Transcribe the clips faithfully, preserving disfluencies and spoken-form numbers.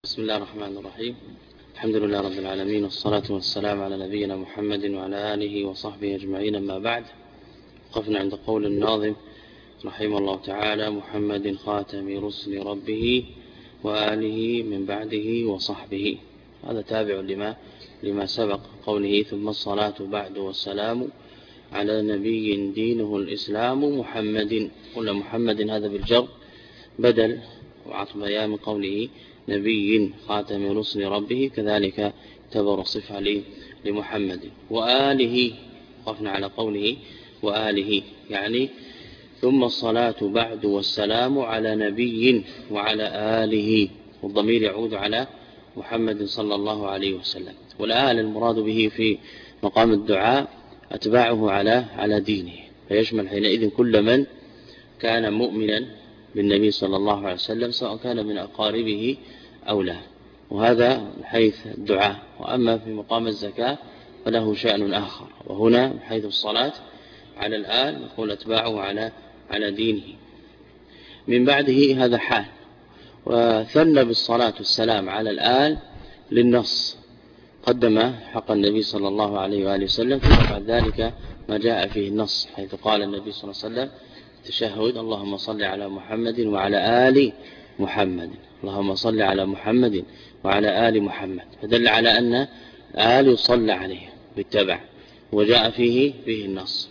بسم الله الرحمن الرحيم. الحمد لله رب العالمين، والصلاة والسلام على نبينا محمد وعلى آله وصحبه أجمعين. أما بعد، وقفنا عند قول الناظم رحمه الله تعالى: محمد خاتم رسل ربه وآله من بعده وصحبه. هذا تابع لما لما سبق قوله: ثم الصلاة بعد والسلام على نبي دينه الإسلام محمد. قلنا محمد هذا بالجر بدل وعطف بيان من قوله نبي خاتم رسل ربه، كذلك تبر صفة لمحمد. وآله، وقفنا على قوله وآله، يعني ثم الصلاة بعد والسلام على نبي وعلى آله، والضمير يعود على محمد صلى الله عليه وسلم. والآل المراد به في مقام الدعاء أتباعه على على دينه، فيشمل حينئذ كل من كان مؤمنا بالنبي صلى الله عليه وسلم، سواء كان من أقاربه أو لا. وهذا حيث الدعاء. وأما في مقام الزكاة فله شأن آخر، وهنا حيث الصلاة على الآل نقول أتباعه على على دينه. من بعده هذا حال. وثنى بالصلاة والسلام على الآل للنص، قدم حق النبي صلى الله عليه وآله وسلم، بعد ذلك ما جاء فيه النص، حيث قال النبي صلى الله عليه وسلم تشهد: اللهم صل على محمد وعلى آل محمد، اللهم صل على محمد وعلى آل محمد، فدل على أن آل يصلى عليه بالتبع، وجاء فيه فيه النص.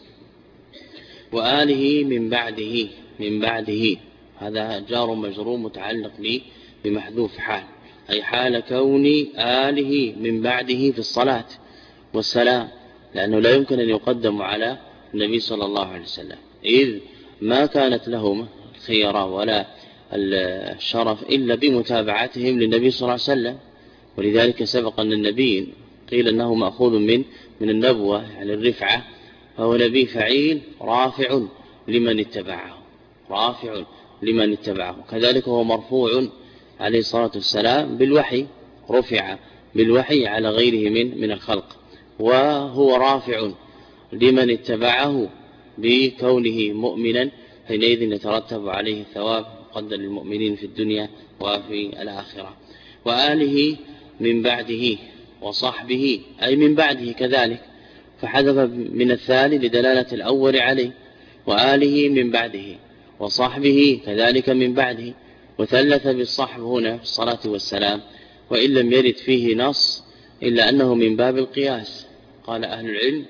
وآله من بعده، من بعده هذا جار مجرور متعلق به بمحذوف حال، أي حال كون آله من بعده في الصلاة والسلام، لأنه لا يمكن أن يقدم على النبي صلى الله عليه وسلم، إذ ما كانت لهم خيرا ولا الشرف إلا بمتابعتهم للنبي صلى الله عليه وسلم. ولذلك سبق أن النبي قيل أنه مأخوذ من من النبوة، يعني الرفعة، فهو نبي فعيل رافع لمن اتبعه، رافع لمن اتبعه. كذلك هو مرفوع عليه الصلاة والسلام بالوحي، رفع بالوحي على غيره من من الخلق، وهو رافع لمن اتبعه بكونه مؤمنا، حينئذ يترتب عليه الثواب مقدر للمؤمنين في الدنيا وفي الآخرة. وآله من بعده وصحبه، أي من بعده كذلك، فحذف من الثاني لدلالة الأول عليه. وآله من بعده وصحبه كذلك من بعده، وثلث بالصحب هنا في الصلاة والسلام، وإن لم يرد فيه نص إلا أنه من باب القياس. قال أهل العلم: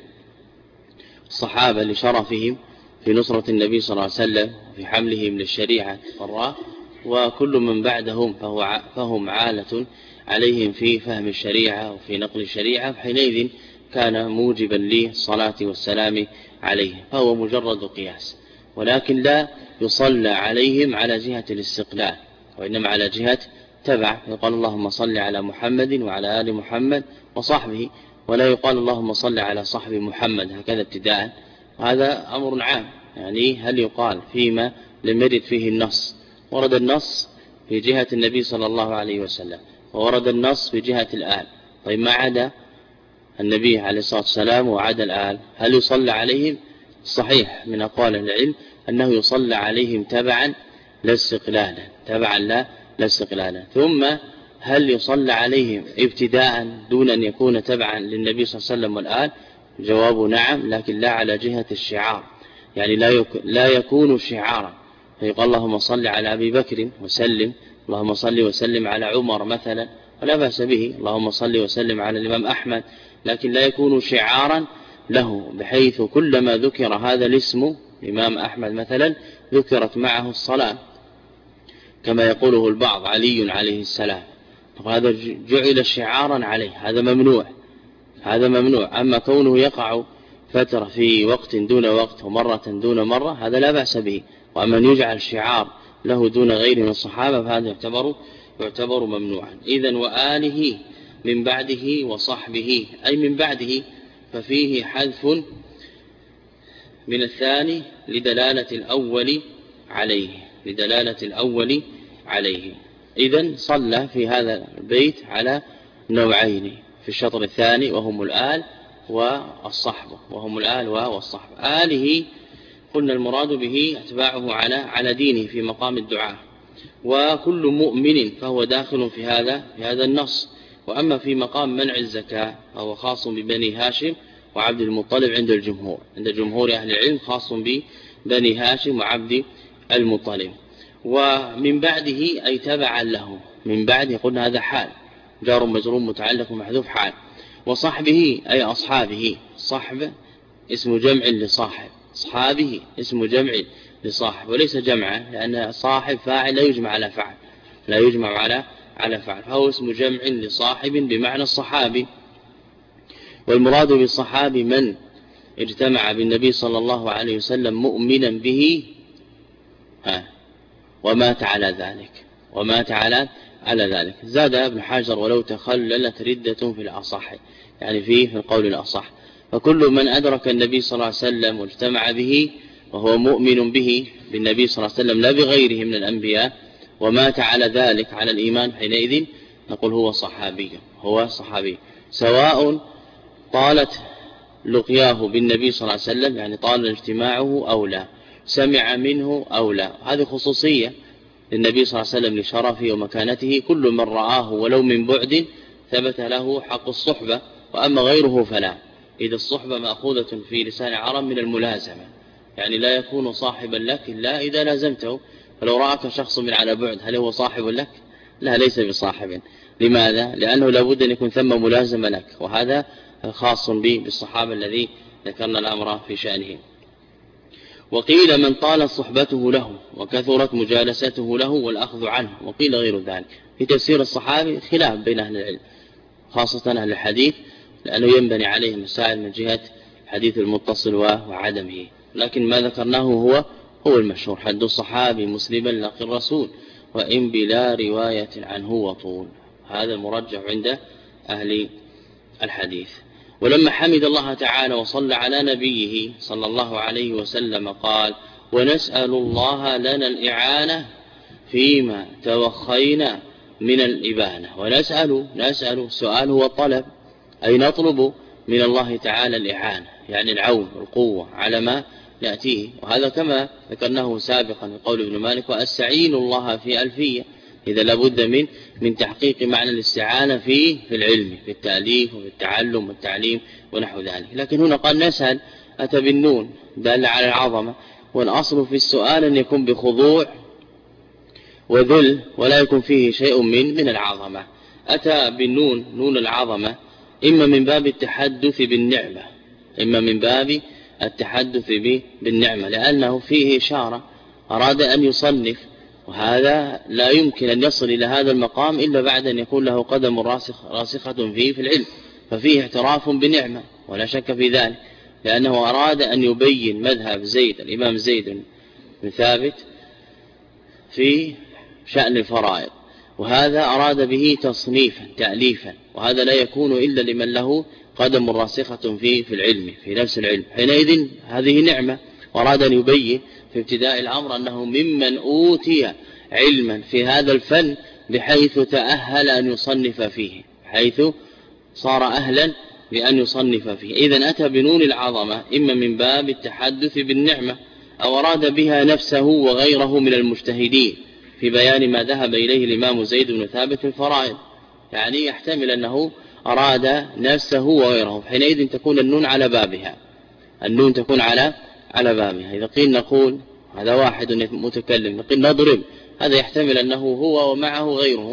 الصحابة لشرفهم في نصرة النبي صلى الله عليه وسلم وفي حملهم للشريعة والراء، وكل من بعدهم فهو فهم عالة عليهم في فهم الشريعة وفي نقل الشريعة، حينئذ كان موجبا للصلاة والسلام عليه، فهو مجرد قياس، ولكن لا يصلى عليهم على جهة الاستقلال، وإنما على جهة تبع. يقال اللهم صل على محمد وعلى آل محمد وصحبه، ولا يقال اللهم صل على صحب محمد هكذا ابتداء. هذا أمر عام، يعني هل يقال فيما لم يرد فيه النص؟ ورد النص في جهة النبي صلى الله عليه وسلم، وورد النص في جهة الآل. طيب ما عدا النبي عليه الصلاة والسلام وعدا الآل، هل يصلى عليهم؟ صحيح من أقوال العلم أنه يصلى عليهم تبعا لا استقلالا، تبعا لا لا استقلالا. ثم هل يصلى عليهم ابتداء دون أن يكون تبعا للنبي صلى الله عليه وسلم والآل؟ جواب نعم، لكن لا على جهة الشعار، يعني لا يك... لا يكون شعارا، فيقال اللهم صل على أبي بكر وسلم، اللهم صل وسلم على عمر مثلا، ولا بأس به، اللهم صل وسلم على الإمام أحمد، لكن لا يكون شعارا له، بحيث كلما ذكر هذا الاسم الإمام أحمد مثلا ذكرت معه الصلاة، كما يقوله البعض علي عليه السلام، وهذا جعل شعارا عليه، هذا ممنوع، هذا ممنوع. أما كونه يقع فترة في وقت دون وقت ومرة دون مرة، هذا لا بأس به. وأما يجعل شعار له دون غيره من الصحابة فهذا يعتبر يعتبر ممنوعا. إذن وآله من بعده وصحبه، أي من بعده، ففيه حذف من الثاني لدلالة الأول عليه، لدلالة الأول عليه. إذن صلى في هذا البيت على نوعين في الشطر الثاني، وهم الآل والصحبة، وهم الآل والصحبة. آله قلنا المراد به أتباعه على على دينه في مقام الدعاء، وكل مؤمن فهو داخل في هذا في هذا النص. وأما في مقام منع الزكاة فهو خاص ببني هاشم وعبد المطلب عند الجمهور، عند جمهور أهل العلم خاص ببني هاشم وعبد المطلب. ومن بعده أي تبعا له، من بعده قلنا هذا حال جار مجرور متعلق ومحذوف حال. وصحبه أي أصحابه، صحب اسم جمع لصاحب، أصحابه اسم جمع لصاحب وليس جمعا، لأن صاحب فاعل لا يجمع على فعل، لا يجمع على على فعل، فهو اسم جمع لصاحب بمعنى الصحابي. والمراد بالصحابي من اجتمع بالنبي صلى الله عليه وسلم مؤمنا به ها ومات على ذلك، ومات على على ذلك. زاد ابن حجر ولو تخللت ردة في الأصح، يعني فيه في القول الأصح. فكل من أدرك النبي صلى الله عليه وسلم واجتمع به وهو مؤمن به بالنبي صلى الله عليه وسلم لا بغيره من الأنبياء ومات على ذلك على الإيمان، حينئذ نقول هو صحابي، هو صحابي، سواء طالت لقياه بالنبي صلى الله عليه وسلم، يعني طال اجتماعه أو لا، سمع منه أو لا. هذه خصوصية للنبي صلى الله عليه وسلم لشرفه ومكانته، كل من رآه ولو من بعد ثبت له حق الصحبة، وأما غيره فلا. إذا الصحبة مأخوذة في لسان عرب من الملازمة، يعني لا يكون صاحبا لك إلا إذا لازمته. فلو رأك شخص من على بعد هل هو صاحب لك؟ لا، ليس بصاحب. لماذا؟ لأنه لابد أن يكون ثم ملازمة لك، وهذا خاص بالصحابة الذي ذكرنا الأمر في شأنه. وقيل من طال صحبته له وكثرت مجالسته له والأخذ عنه، وقيل غير ذلك. في تفسير الصحابي خلاف بين أهل العلم، خاصة أهل الحديث، لأنه ينبني عليه مسائل من جهة حديث المتصل وعدمه. لكن ما ذكرناه هو هو المشهور، حد الصحابي مسلما لقي الرسول وإن بلا رواية عنه وطول، هذا المرجح عند أهل الحديث. ولما حمد الله تعالى وصلى على نبيه صلى الله عليه وسلم قال: ونسأل الله لنا الإعانة فيما توخينا من الإبانة. ونسأل، نسأل سؤال هو الطلب، أي نطلب من الله تعالى الإعانة، يعني العون والقوة على ما يأتيه. وهذا كما ذكرناه سابقا في قول ابن مالك: وأستعين الله في ألفية. إذا لابد من من تحقيق معنى الاستعانة في في العلم، في التأليف وفي التعلم والتعليم ونحو ذلك. لكن هنا قال نسأل، أتى بالنون دل على العظمة، والأصل في السؤال أن يكون بخضوع وذل ولا يكون فيه شيء من من العظمة. أتى بالنون نون العظمة إما من باب التحدث بالنعمة، إما من باب التحدث بالنعمة، لأنه فيه إشارة، أراد أن يصنف، وهذا لا يمكن أن يصل إلى هذا المقام إلا بعد أن يكون له قدم راسخ راسخة فيه في العلم، ففيه اعتراف بنعمة ولا شك في ذلك، لأنه أراد أن يبين مذهب زيد الإمام زيد بن ثابت في شأن الفرائض، وهذا أراد به تصنيفا تأليفا، وهذا لا يكون إلا لمن له قدم راسخة في في العلم، في نفس العلم. حينئذ هذه نعمة، وأراد أن يبين في ابتداء الأمر أنه ممن أوتي علما في هذا الفن بحيث تأهل أن يصنف فيه، حيث صار أهلا بأن يصنف فيه. إذن أتى بنون العظمة إما من باب التحدث بالنعمة، أو أراد بها نفسه وغيره من المجتهدين في بيان ما ذهب إليه الإمام زيد بن ثابت في الفرائض، يعني يحتمل أنه أراد نفسه وغيره. حينئذ تكون النون على بابها، النون تكون على على بابها. إذا قيل نقول هذا واحد متكلم، نقول نضرب، هذا يحتمل أنه هو ومعه غيره.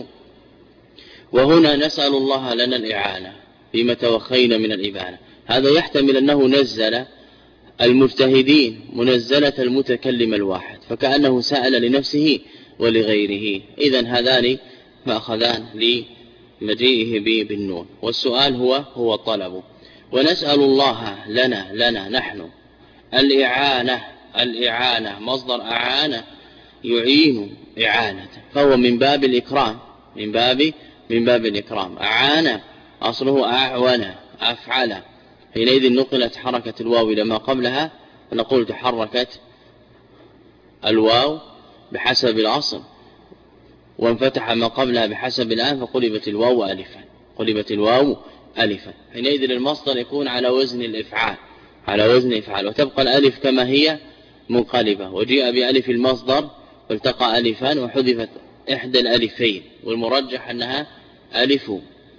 وهنا نسأل الله لنا الإعانة فيما توخينا من الإبانة، هذا يحتمل أنه نزل المجتهدين منزلة المتكلم الواحد، فكأنه سأل لنفسه ولغيره. إذن هذان مأخذان لمجيئه بالنون، والسؤال هو هو طلب. ونسأل الله لنا لنا نحن الإعانة، الإعانة مصدر أعانة يعين إعانة، فهو من باب الإكرام، من باب من باب الإكرام. أعانة أصله أعون أفعل، حينئذ نقلت حركة الواو إلى ما قبلها، فنقول تحركت الواو بحسب الأصل، وانفتح ما قبلها بحسب الآن، فقلبت الواو ألفا، قلبت الواو ألفا. حينئذ المصدر يكون على وزن الإفعال، على وزن إفعال، وتبقى الألف كما هي منقلبة، وجيء بألف المصدر والتقى ألفان وحذفت إحدى الألفين، والمرجح أنها ألف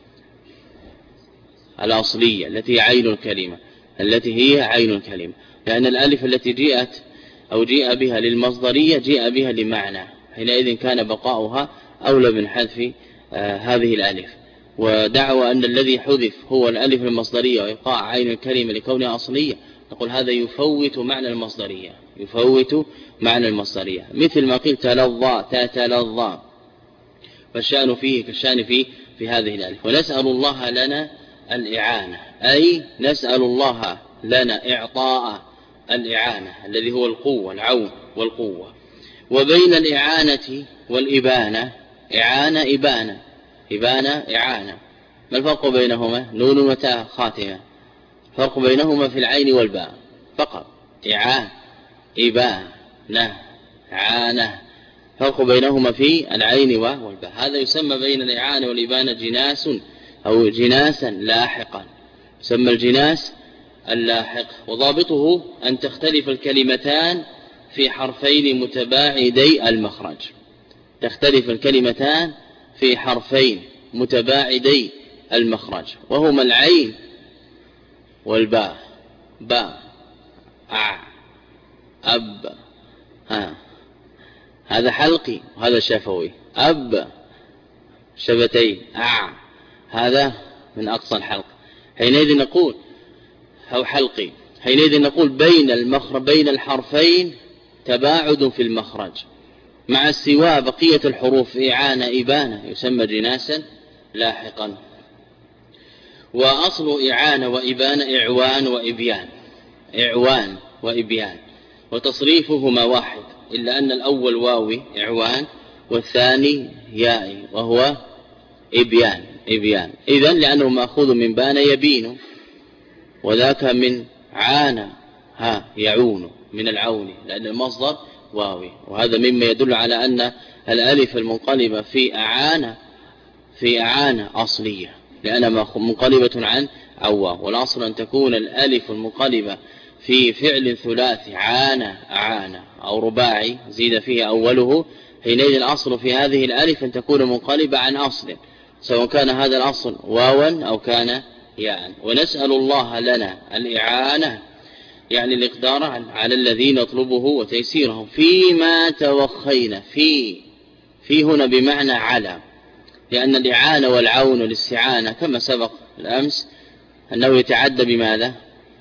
الأصلية التي هي عين الكلمة التي هي عين الكلمة لأن الألف التي جاءت أو جاء بها للمصدرية جاء بها لمعنى، حينئذ كان بقاؤها أولى من حذف آه هذه الألف. ودعوى أن الذي حذف هو الألف المصدرية وإبقاء عين الكلمة لكونها أصلية، نقول هذا يفوت معنى المصدرية يفوت معنى المصدرية، مثل ما قلت تلظى تتلظى، فالشأن فيه كالشأن فيه في هذه الألف. ونسأل الله لنا الإعانة، أي نسأل الله لنا إعطاء الإعانة الذي هو القوة العون والقوة. وبين الإعانة والإبانة إعانة إبانة إبانة إعانة، ما الفرق بينهما؟ نون وتاء خاتمة، فرق بينهما في العين والباء فقط. إعانة إبانة عانة، فرق بينهما في العين والباء. هذا يسمى بين الإعانة والإبانة جناس أو جناسا لاحقا، يسمى الجناس اللاحق. وضابطه أن تختلف الكلمتان في حرفين متباعدي المخرج، تختلف الكلمتان في حرفين متباعدي المخرج، وهما العين والباء، باء أع أب ها، هذا حلقي وهذا شفوي، أب شفتين، أع هذا من أقصى الحلق، حينئذ نقول أو حلقي، حينئذ نقول بين المخرج بين الحرفين تباعد في المخرج، مع السواء بقية الحروف إعانة إبانة يسمى جناسا لاحقا. وأصل إعانة وإبانة إعوان وإبيان، إعوان وإبيان، وتصريفهما واحد، إلا أن الأول واوي إعوان والثاني يائي وهو إبيان إبيان. إذن لأنه مأخوذ من بان يبين، وذاك من عانى ها يعون من العون، لأن المصدر واوي. وهذا مما يدل على أن الألف المنقلبة في أعانى في أعانى أصلية، لأنها منقلبة عن عواو، والأصل أن تكون الألف المنقلبة في فعل ثلاثي عانى أعانى أو رباعي زيد فيه أوله، حينئذ الأصل في هذه الألف أن تكون منقلبة عن أصل، سواء كان هذا الأصل واوا أو كان ياء. ونسأل الله لنا الإعانة يعني الإقدار على الذي نطلبه وتيسيره فيما توخينا، في في هنا بمعنى على، لأن الإعانة والعون والاستعانة كما سبق الأمس أنه يتعدى بماذا؟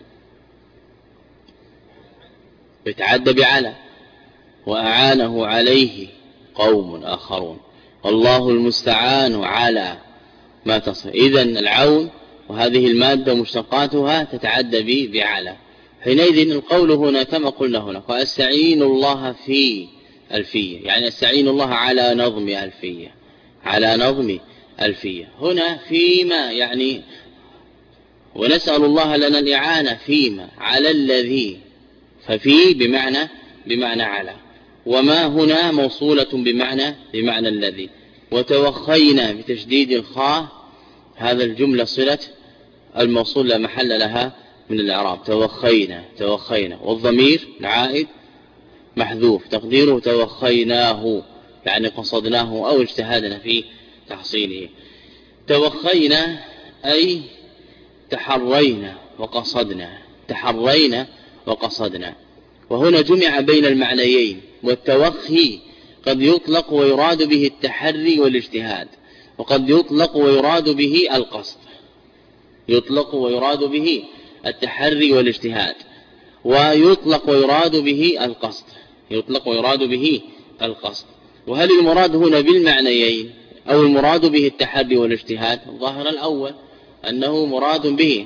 يتعدى بعلى، وأعانه عليه قوم آخرون، والله المستعان على ما تصف. إذن العون وهذه المادة مشتقاتها تتعدى به بعلى، حينئذ القول هنا كما قلنا هنا فأستعين الله في ألفية، يعني أستعين الله على نظم ألفية، على نظم ألفية. هنا فيما يعني ونسأل الله لنا الإعانة فيما على الذي، ففي بمعنى بمعنى على، وما هنا موصولة بمعنى بمعنى الذي. وتوخينا بتشديد الخاء، هذا الجملة صلة الموصول لا محل لها من الإعراب، توخينا توخينا، والضمير العائد محذوف تقديره توخيناه، يعني قصدناه أو اجتهدنا في تحصيله. توخينا أي تحرينا وقصدنا، تحرينا وقصدنا. وهنا جمع بين المعنيين، والتوخي قد يطلق ويراد به التحري والاجتهاد، وقد يطلق ويراد به القصد، يطلق ويراد به التحري والاجتهاد، ويطلق ويراد به القصد، يطلق ويراد به القصد. وهل المراد هنا بالمعنيين أو المراد به التحري والاجتهاد؟ الظاهر الأول أنه مراد به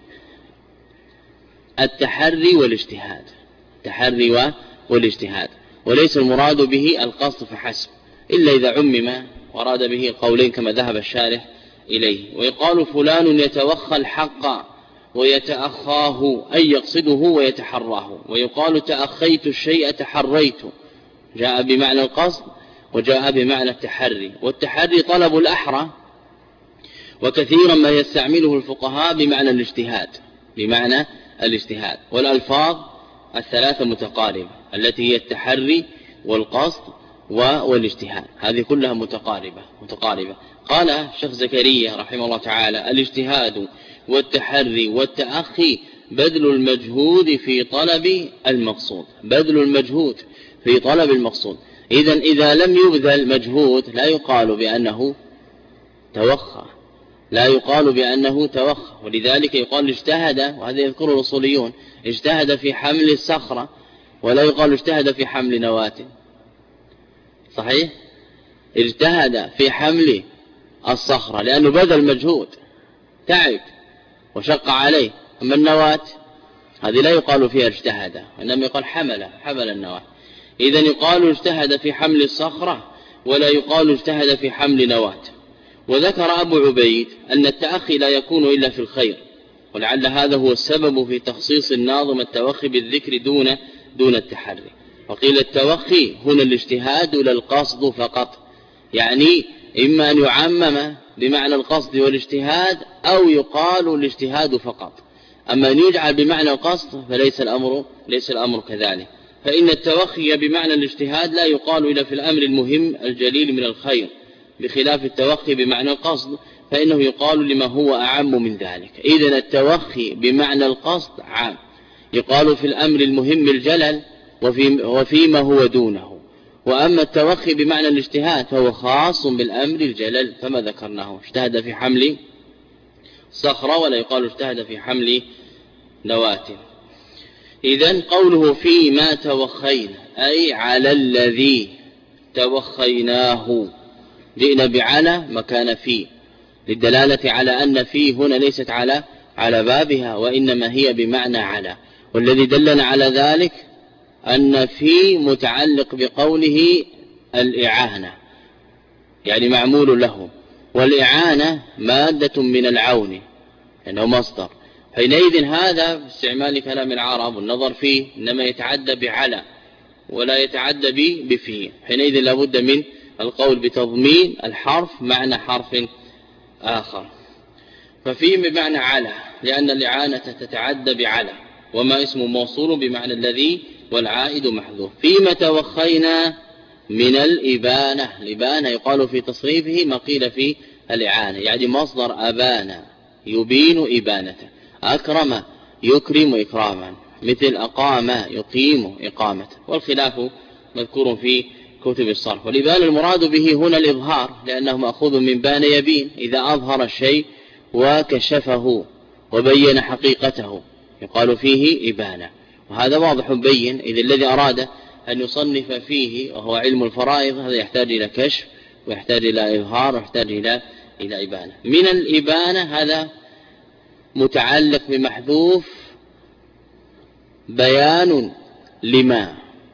التحري والاجتهاد، التحري والاجتهاد، وليس المراد به القصد فحسب، إلا إذا عمم وراد به قولين كما ذهب الشارح إليه. ويقال فلان يتوخى الحق ويتأخاه أي يقصده ويتحراه، ويقال تأخيت الشيء تحريت، جاء بمعنى القصد وجاء بمعنى التحري. والتحري طلب الأحرى، وكثيرا ما يستعمله الفقهاء بمعنى الاجتهاد، بمعنى الاجتهاد. والألفاظ الثلاثة متقاربة التي هي التحري والقصد والاجتهاد، هذه كلها متقاربة متقاربة. قال الشيخ زكريا رحمه الله تعالى: الاجتهاد والتحري والتأخي بذل المجهود في طلب المقصود، بذل المجهود في طلب المقصود. إذن إذا لم يبذل مجهود لا يقال بأنه توخى، لا يقال بأنه توخى، ولذلك يقال اجتهد، وهذا يذكره الأصوليون، اجتهد في حمل الصخرة، ولا يقال اجتهد في حمل نواة. صحيح؟ اجتهد في حمل الصخرة لأنه بذل مجهود، تعب وشق عليه. أما النواة هذه لا يقال فيها اجتهد، إنما يقال حمل حمل النواة. إذن يقال اجتهد في حمل الصخرة ولا يقال اجتهد في حمل نواة. وذكر أبو عبيد أن التأخي لا يكون إلا في الخير، ولعل هذا هو السبب في تخصيص الناظم التوخي بالذكر دون دون التحري. وقيل التوخي هنا الاجتهاد لا القصد فقط، يعني إما أن يعمم بمعنى القصد والاجتهاد أو يقال الاجتهاد فقط. أما أن يجعل بمعنى القصد فليس الأمر ليس الأمر كذلك. فإن التوخي بمعنى الاجتهاد لا يقال إلا في الأمر المهم الجليل من الخير، بخلاف التوخي بمعنى القصد فإنه يقال لما هو أعم من ذلك. إذن التوخي بمعنى القصد عام، يقال في الأمر المهم الجلل وفي وفيما هو دونه. وأما التوخي بمعنى الاجتهاد فهو خاص بالأمر الجلل كما ذكرناه، اجتهد في حمل صخرة ولا يقال اجتهد في حمل نواة. إذن قوله فيما توخينا أي على الذي توخيناه، جئنا بعلى مكان فيه للدلالة على أن فيه هنا ليست على على بابها، وإنما هي بمعنى على. والذي دلنا على ذلك أن فيه متعلق بقوله الإعانة، يعني معمول له، والإعانة مادة من العون لأنه مصدر. حينئذ هذا باستعمال كلام العرب والنظر فيه إنما يتعدى بعلى ولا يتعدى بفيه، حينئذ لابد من القول بتضمين الحرف معنى حرف آخر. ففيه بمعنى على لأن الإعانة تتعدى بعلى، وما اسم موصول بمعنى الذي والعائد محذوف. فيما توخينا من الإبانة، الإبانة يقال في تصريفه ما قيل في الإعانة، يعني مصدر أبانا يبين إبانته. أكرم يكرم إكراما، مثل أقام يقيم إقامة، والخلاف مذكور في كتب الصرف. والإبانة المراد به هنا الإظهار، لأنه مأخوذ من بان يبين، إذا أظهر الشيء وكشفه وبين حقيقته يقال فيه إبانة، وهذا واضح بين. إذا الذي أراد أن يصنف فيه وهو علم الفرائض هذا يحتاج إلى كشف ويحتاج إلى إظهار ويحتاج إلى إلى إبانة. من الإبانة هذا متعلق بمحذوف بيان لما،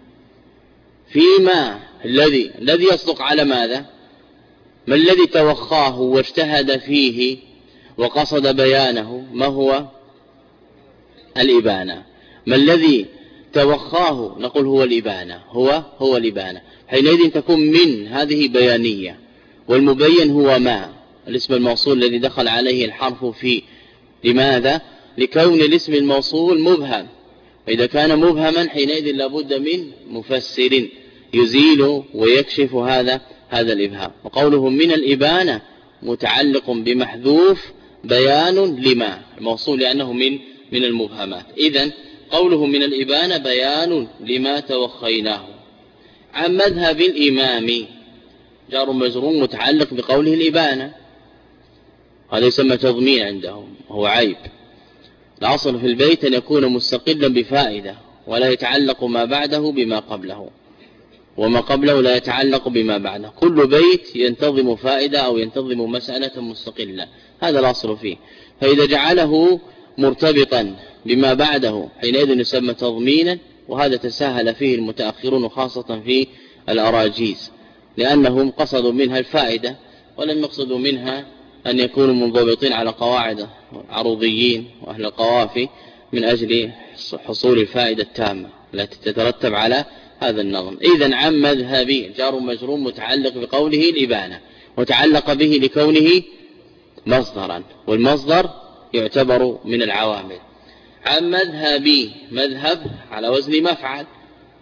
فيما الذي الذي يصدق على ماذا؟ ما الذي توخاه واجتهد فيه وقصد بيانه؟ ما هو الإبانة. ما الذي توخاه نقول هو الإبانة، هو هو الإبانة. حينئذ تكون من هذه بيانية، والمبين هو ما الاسم الموصول الذي دخل عليه الحرف في. لماذا؟ لكون الاسم الموصول مبهم، وإذا كان مبهما حينئذ لابد من مفسر يزيل ويكشف هذا هذا الإبهام. وقوله من الإبانة متعلق بمحذوف بيان لما الموصول لأنه من من المبهمات. إذن قوله من الإبانة بيان لما توخيناه. عن مذهب الإمام جار مجرور متعلق بقوله الإبانة، هذا يسمى تضمين عندهم وهو عيب. الأصل في البيت أن يكون مستقلا بفائدة ولا يتعلق ما بعده بما قبله، وما قبله لا يتعلق بما بعده. كل بيت ينتظم فائدة أو ينتظم مسألة مستقلة، هذا الأصل فيه. فإذا جعله مرتبطا بما بعده حينئذ يسمى تضمينا، وهذا تساهل فيه المتأخرون خاصة في الأراجيز، لأنهم قصدوا منها الفائدة ولم يقصدوا منها أن يكونوا منضبطين على قواعد عروضيين وأهل القوافي من أجل حصول الفائدة التامة التي تترتب على هذا النظم. إذن عن مذهبي جار مجرور متعلق بقوله الإبانة، وتعلق به لكونه مصدرا، والمصدر يعتبر من العوامل. عن مذهبي، مذهب على وزن مفعل،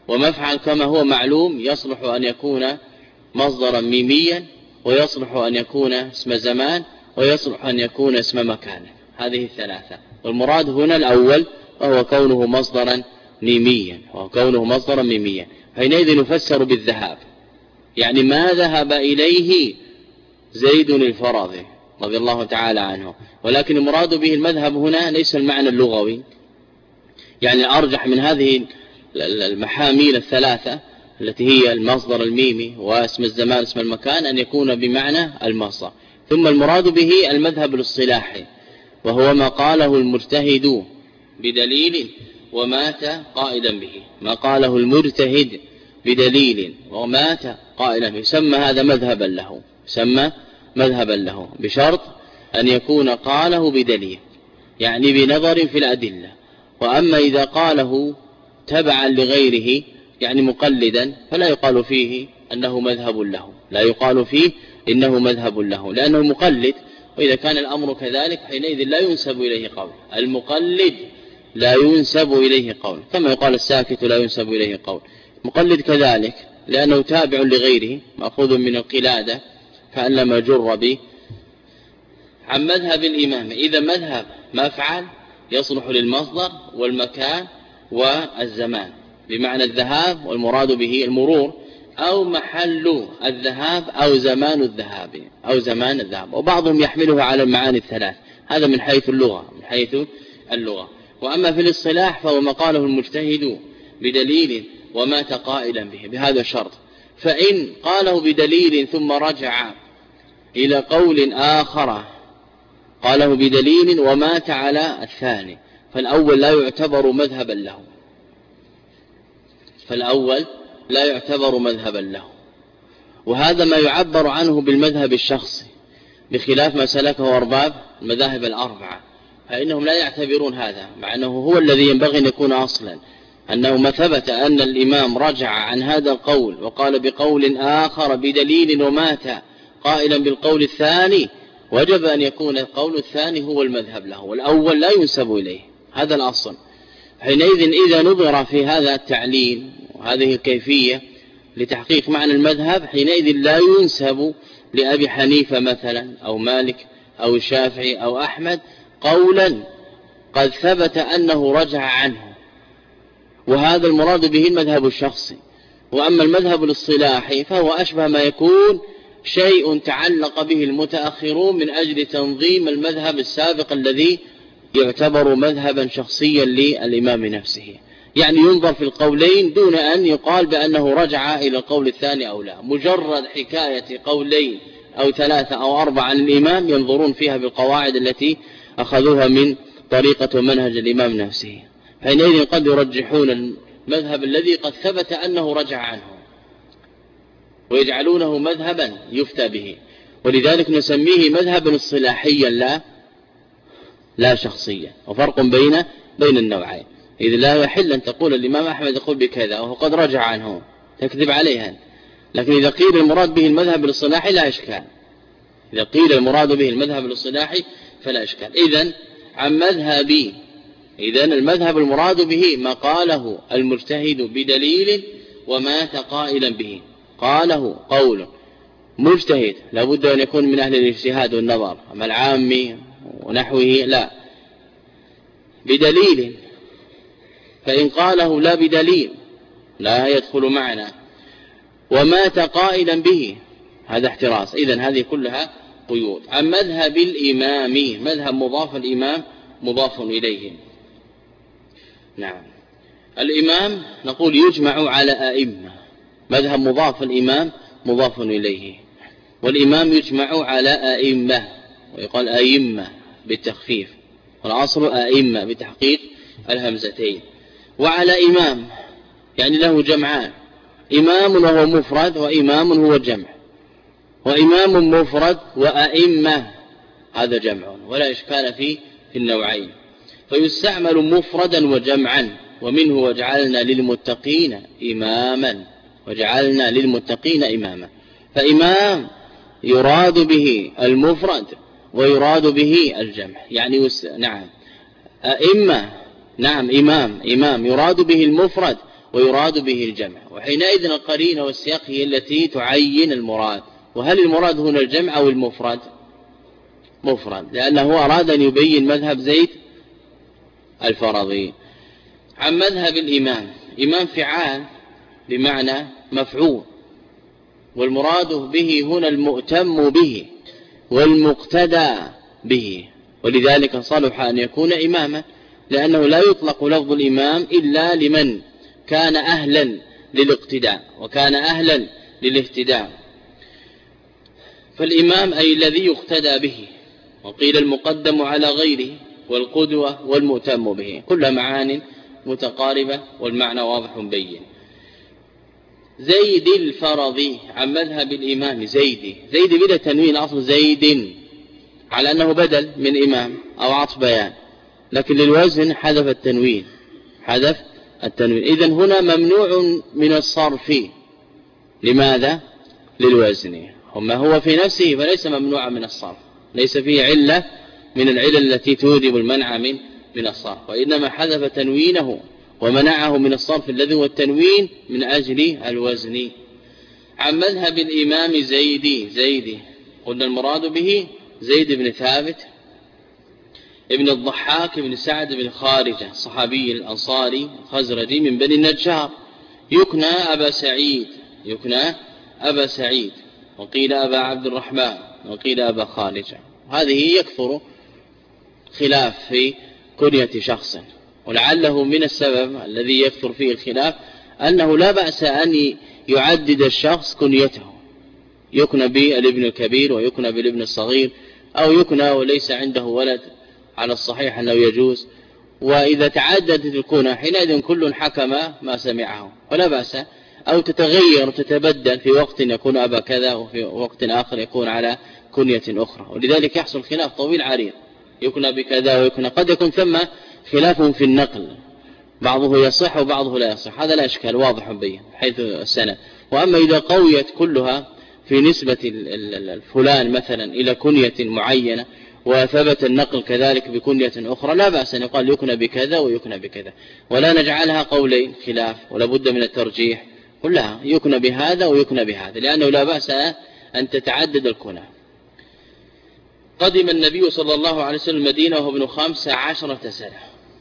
ومفعل كما هو معلوم يصلح أن يكون مصدرا ميميا، ويصلح أن يكون اسم زمان، ويصلح أن يكون اسم مكان. هذه الثلاثة. والمراد هنا الأول وهو كونه مصدرا ميميا، وهو كونه مصدرا ميميا. حينئذ نفسر بالذهاب، يعني ما ذهب إليه زيد الفرضي رضي الله تعالى عنه. ولكن المراد به المذهب هنا ليس المعنى اللغوي، يعني أرجح من هذه المحاميل الثلاثة التي هي المصدر الميمي واسم الزمان اسم المكان أن يكون بمعنى المصدر. ثم المراد به المذهب الاصطلاحي، وهو ما قاله المجتهد بدليل ومات قائلا به. ما قاله المجتهد بدليل ومات قائلا به سمى هذا مذهبا له، سمى مذهبا له بشرط أن يكون قاله بدليل، يعني بنظر في الأدلة. وأما إذا قاله تبعا لغيره يعني مقلدا فلا يقال فيه أنه مذهب له، لا يقال فيه إنه مذهب له لأنه مقلد. وإذا كان الأمر كذلك حينئذ لا ينسب إليه قول. المقلد لا ينسب إليه قول، كما يقال الساكت لا ينسب إليه قول. مقلد كذلك لأنه تابع لغيره مأخوذ من القلادة كأنما جر به. عن مذهب الإمام، إذا مذهب مفعل يصلح للمصدر والمكان والزمان بمعنى الذهاب، والمراد به المرور أو محل الذهاب أو زمان الذهاب أو زمان الذهاب. وبعضهم يحمله على المعاني الثلاث، هذا من حيث اللغة من حيث اللغة. وأما في الاصطلاح فهو ما قاله المجتهد بدليل ومات قائلا به بهذا الشرط. فإن قاله بدليل ثم رجع إلى قول آخر قاله بدليل ومات على الثاني فالأول لا يعتبر مذهبا له، فالأول لا يعتبر مذهبا له. وهذا ما يعبر عنه بالمذهب الشخصي، بخلاف ما سلكه أرباب المذاهب الأربعة، فإنهم لا يعتبرون هذا، مع أنه هو الذي ينبغي أن يكون أصلا. أنه ما ثبت أن الإمام رجع عن هذا القول وقال بقول آخر بدليل ومات قائلا بالقول الثاني، وجب أن يكون القول الثاني هو المذهب له والأول لا ينسب إليه، هذا الأصل. حينئذ إذا نظر في هذا التعليل وهذه الكيفية لتحقيق معنى المذهب، حينئذ لا ينسب لأبي حنيفة مثلا أو مالك أو الشافعي أو أحمد قولا قد ثبت أنه رجع عنه، وهذا المراد به المذهب الشخصي. وأما المذهب الاصطلاحي فهو أشبه ما يكون شيء تعلق به المتأخرون من أجل تنظيم المذهب السابق الذي يعتبر مذهبا شخصيا للإمام نفسه، يعني ينظر في القولين دون أن يقال بأنه رجع إلى القول الثاني أو لا. مجرد حكاية قولين أو ثلاثة أو أربعة عن الإمام ينظرون فيها بالقواعد التي أخذوها من طريقة ومنهج الإمام نفسه، حينئذ قد يرجحون المذهب الذي قد ثبت أنه رجع عنه ويجعلونه مذهبا يفتى به. ولذلك نسميه مذهبا اصطلاحيا لا لا شخصيا. وفرق بين بين النوعين. إذ لا يحل أن تقول الإمام أحمد يقول بكذا وهو قد رجع عنه، تكذب عليها. لكن إذا قيل المراد به المذهب الاصطلاحي لا إشكال، إذا قيل المراد به المذهب الاصطلاحي فلا إشكال. إذن عن مذهبي، إذن المذهب المراد به ما قاله المجتهد بدليل ومات قائلا به. قاله قول مجتهد لابد أن يكون من أهل الاجتهاد والنظر، أما العامي ونحوه لا، بدليل. فإن قاله لا بدليل لا يدخل معنا. ومات قائلا به هذا احتراس. إذن هذه كلها قيود. عن مذهب الإمام، مذهب مضاف الإمام مضاف إليه. نعم، الإمام نقول يجمع على أئمة، مذهب مضاف الإمام مضاف إليه، والإمام يجمع على أئمة، ويقال أئمة بالتخفيف، والأصل أئمة بتحقيق الهمزتين. وعلى إمام يعني له جمعان، إمام وهو مفرد وإمام هو جمع، وإمام مفرد وأئمة هذا جمع، ولا إشكال فيه في النوعين. فيستعمل مفردا وجمعا. ومنه وجعلنا للمتقين إماما، وجعلنا للمتقين إماما. فإمام يراد به المفرد ويراد به الجمع، يعني وس... نعم أئمة، نعم إمام إمام يراد به المفرد ويراد به الجمع، وحينئذ القرينة والسياق هي التي تعين المراد. وهل المراد هنا الجمع أو المفرد؟ مفرد، لأنه أراد أن يبين مذهب زيد الفرضي. عن مذهب الإمام، إمام فعال بمعنى مفعول، والمراد به هنا المؤتم به والمقتدى به، ولذلك صلح أن يكون إماما، لأنه لا يطلق لفظ الإمام إلا لمن كان أهلا للاقتداء وكان أهلا للاهتداء. فالإمام أي الذي يقتدى به، وقيل المقدم على غيره، والقدوة والمؤتم به، كلها معان متقاربة والمعنى واضح بين. زيد الفرضي، عن مذهب الإمام زيد، زيد بلا تنوين، أصل زيد على أنه بدل من إمام أو عطف بيان، لكن للوزن حذف التنوين، حذف التنوين. إذن هنا ممنوع من الصرف. لماذا؟ للوزن. وما هو في نفسه فليس ممنوعا من الصرف، ليس فيه علة من العلل التي توجب المنع من من الصرف، وإنما حذف تنوينه ومنعه من الصرف الذي هو التنوين من أجل الوزن. عن مذهب الإمام زيدي، زيدي قلنا المراد به زيد بن ثابت ابن الضحاك بن سعد بن خارجة، صحابي الأنصاري الخزرجي من بني النجار، يكنى أبا سعيد، يكنى أبا سعيد، وقيل أبا عبد الرحمن، وقيل أبا خارجة. هذه يكثر خلاف في كنية شخص، ولعله من السبب الذي يكثر فيه الخلاف أنه لا بأس أن يعدد الشخص كنيته، يكنى بالابن الكبير ويكنى بالابن الصغير، أو يكنى وليس عنده ولد، على الصحيح أنه يجوز. وإذا تعددت الكنى حينئذ كل حكم ما سمعه ولا بأس، أو تتغير تتبدل، في وقت يكون أبا كذا وفي وقت آخر يكون على كنية أخرى، ولذلك يحصل خلاف طويل عريض، يكنى بكذا ويكنى، قد يكون ثم خلاف في النقل، بعضه يصح وبعضه لا يصح، هذا لا إشكال واضح بين حيث السنة. وأما إذا قويت كلها في نسبة الفلان مثلا إلى كنية معينة وثبت النقل كذلك بكنية أخرى، لا بأس أن يقال يكنى بكذا ويكنى بكذا، ولا نجعلها قولين خلاف، ولا بد من الترجيح، كلها يكنى بهذا ويكنى بهذا، لأنه لا بأس أن تتعدد الكنى. قدم النبي صلى الله عليه وسلم المدينة وهو ابن خمس عشرة سنة،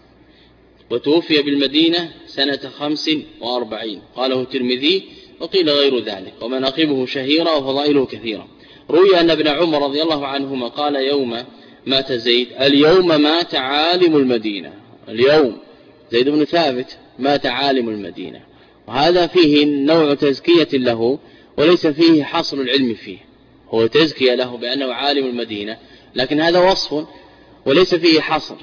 وتوفي بالمدينة سنة خمس وأربعين، قاله الترمذي وقيل غير ذلك، ومناقبه شهيرة وفضائله كثيرة. روي أن ابن عمر رضي الله عنهما قال يوم مات زيد: اليوم مات عالم المدينة. اليوم زيد بن ثابت مات عالم المدينة، وهذا فيه نوع تزكية له، وليس فيه حصر العلم فيه، هو تزكية له بأنه عالم المدينة، لكن هذا وصف وليس فيه حصر،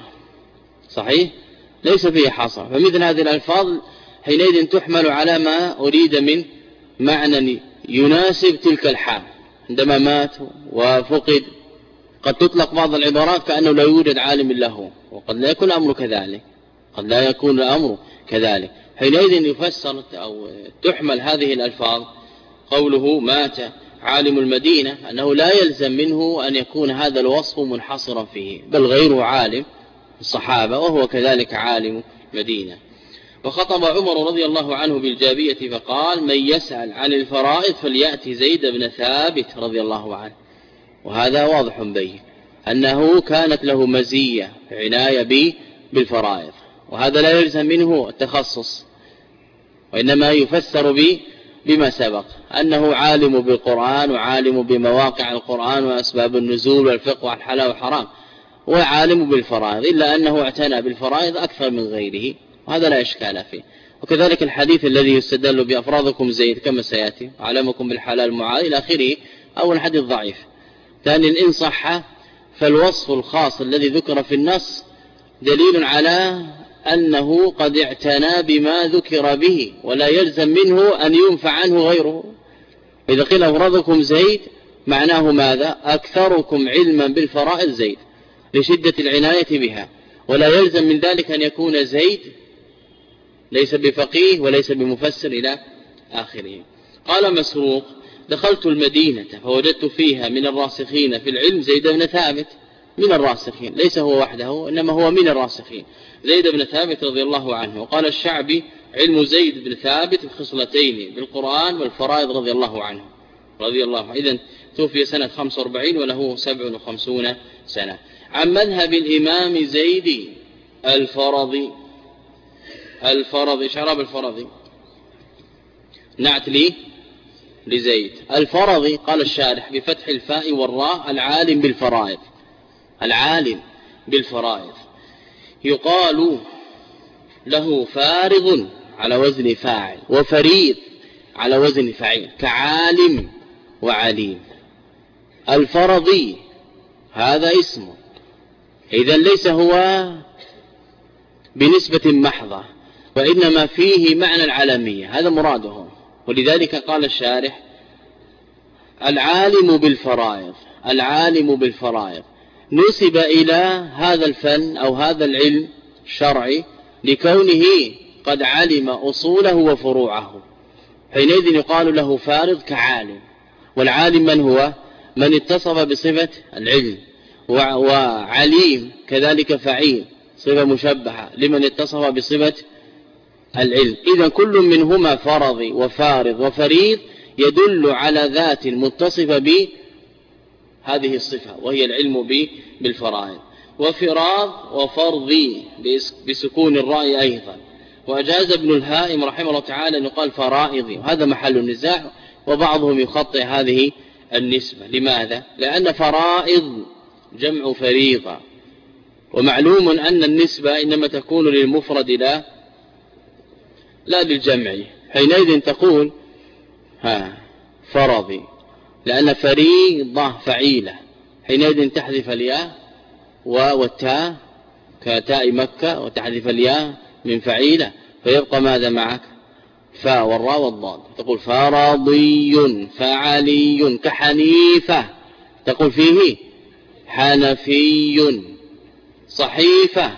صحيح؟ ليس فيه حصر. فمثل هذه الألفاظ حينئذ تحمل على ما أريد من معنى يناسب تلك الحال. عندما مات وفقد قد تطلق بعض العبارات كأنه لا يوجد عالم له، وقد لا يكون الأمر كذلك، قد لا يكون الأمر كذلك. حينئذ يفسر أو تحمل هذه الألفاظ قوله مات عالم المدينة أنه لا يلزم منه أن يكون هذا الوصف منحصرا فيه، بل غيره عالم الصحابة وهو كذلك عالم مدينة. وخطب عمر رضي الله عنه بالجابية فقال: من يسأل عن الفرائض فليأتي زيد بن ثابت رضي الله عنه. وهذا واضح بين أنه كانت له مزية عناية بالفرائض، وهذا لا يلزم منه التخصص، وإنما يفسر به بما سبق أنه عالم بالقرآن وعالم بمواقع القرآن وأسباب النزول والفقه والحلال والحرام، وعالم بالفرائض، إلا أنه اعتنى بالفرائض أكثر من غيره، وهذا لا إشكال فيه. وكذلك الحديث الذي يستدل بأفرادكم زيد كما سيأتي، علمكم بالحلال معاذ إلى آخره، أول حديث ضعيف. ثانيا إن صح فالوصف الخاص الذي ذكر في النص دليل على أنه قد اعتنى بما ذكر به، ولا يلزم منه أن ينفع عنه غيره. إذا قيل أفرادكم زيد معناه ماذا؟ أكثركم علما بالفرائض زيد لشدة العناية بها، ولا يلزم من ذلك أن يكون زيد ليس بفقيه وليس بمفسر إلى آخره. قال مسروق: دخلت المدينة فوجدت فيها من الراسخين في العلم زيد بن ثابت، من الراسخين، ليس هو وحده إنما هو من الراسخين، زيد بن ثابت رضي الله عنه. وقال الشعبي: علم زيد بن ثابت بخصلتين بالقرآن والفرائض رضي الله عنه رضي الله عنه. إذن توفي سنة خمسة وأربعين وله سبع وخمسون سنة. عن مذهب الإمام زيد الفرضي. الفرض إيش إعراب الفرضي؟ نعت لي لزيد. الفرضي قال الشارح بفتح الفاء والراء العالم بالفرائض. العالم بالفرائض يقال له فارض على وزن فاعل وفريض على وزن فعيل كعالم وعليم. الفرضي هذا اسمه، إذن ليس هو بنسبة محضة وإنما فيه معنى العالمية، هذا مراده. ولذلك قال الشارح العالم بالفرائض. العالم بالفرائض نسب إلى هذا الفن أو هذا العلم الشرعي لكونه قد علم أصوله وفروعه، حينئذ يقال له فارض كعالم. والعالم من هو؟ من اتصف بصفة العلم، وعليم كذلك فعيل صفة مشبهة لمن اتصف بصفة العلم. إذن كل منهما فرضي وفارض وفريض يدل على ذات متصفة بهذه الصفة وهي العلم بالفرائض. وفراض وفرضي بسكون الراء أيضا. وأجاز ابن الهائم رحمه الله تعالى أن يقال فرائضي، وهذا محل النزاع، وبعضهم يخطئ هذه النسبة. لماذا؟ لأن فرائض جمع فريضة، ومعلوم أن النسبة إنما تكون للمفرد لا لا للجمع، حينئذ تقول ها فرضي، لأن فريضة فعيلة، حينئذ تحذف الياء والتاء كتاء مكة وتحذف الياء من فعيلة، فيبقى ماذا معك؟ فاء والراء والضاد. تقول فرضي فعلي كحنيفة، تقول فيه حنفي. صحيفة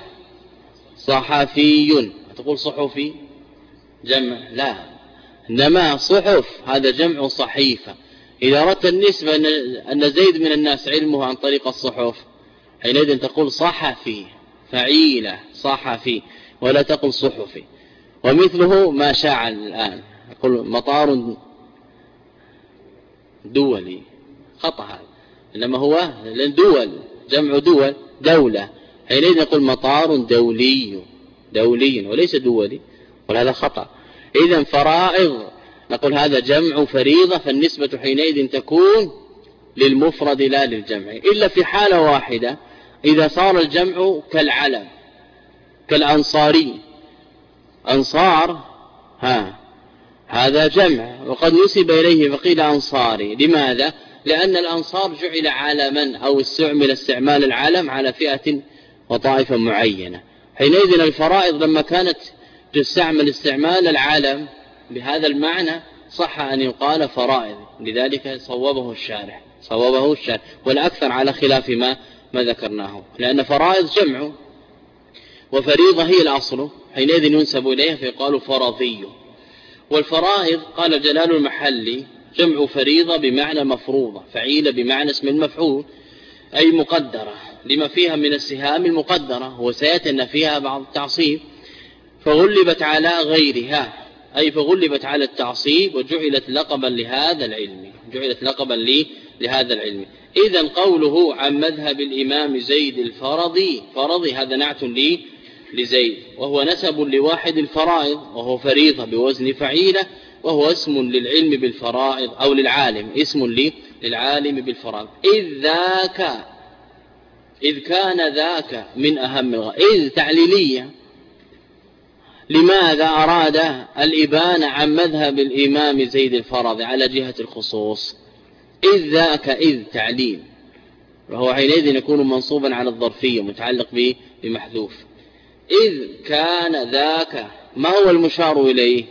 صحفي، تقول صحفي جمع لا، إنما صحف هذا جمع صحيفة. إذا أردت النسبة أن زيد من الناس علمه عن طريق الصحف، حينئذ تقول صحفي فعيلة صحفي، ولا تقل صحفي. ومثله ما شاع الآن، يقول مطار دولي، خطأ هذا، إنما هو دول جمع دول دولة، حينئذ نقول مطار دولي دولي وليس دولي، وهذا خطأ. إذن فرائض نقول هذا جمع فريضة، فالنسبة حينئذ تكون للمفرد لا للجمع، إلا في حالة واحدة، إذا صار الجمع كالعلم كالأنصاري. أنصار ها هذا جمع وقد نسب إليه فقيل أنصاري. لماذا؟ لأن الأنصار جعل علما أو استعمل استعمال العلم على فئة وطائفة معينة. حينئذ الفرائض لما كانت تستعمل استعمال العلم بهذا المعنى صح أن يقال فرائض، لذلك صوبه الشارح صوبه الشارح والأكثر على خلاف ما ما ذكرناه، لأن فرائض جمع وفريضة هي الأصل، حينئذ ينسب إليها فيقال فرضي. والفرائض قال جلال المحلي جمع فريضة بمعنى مفروضة، فعيلة بمعنى اسم المفعول، أي مقدرة لما فيها من السهام المقدرة، وسيأتي فيها بعض التعصيب، فغلبت على غيرها، أي فغلبت على التعصيب وجعلت لقبا لهذا العلم جعلت لقبا لي لهذا العلم. إذن قوله عن مذهب الإمام زيد الفرضي، فرضي هذا نعت لي لزيد، وهو نسب لواحد الفرائض، وهو فريضة بوزن فعيلة، وهو اسم للعلم بالفرائض أو للعالم، اسم لي للعالم بالفرائض. إذ ذاك إذ كان ذاك من أهم الغ... إذ تعليلية. لماذا أراد الإبانة عن مذهب الإمام زيد الفرضي على جهة الخصوص؟ إذ ذاك إذ تعليل، وهو حينئذ يكون منصوبا على الظرفية متعلق به بمحذوف. إذ كان ذاك، ما هو المشار إليه؟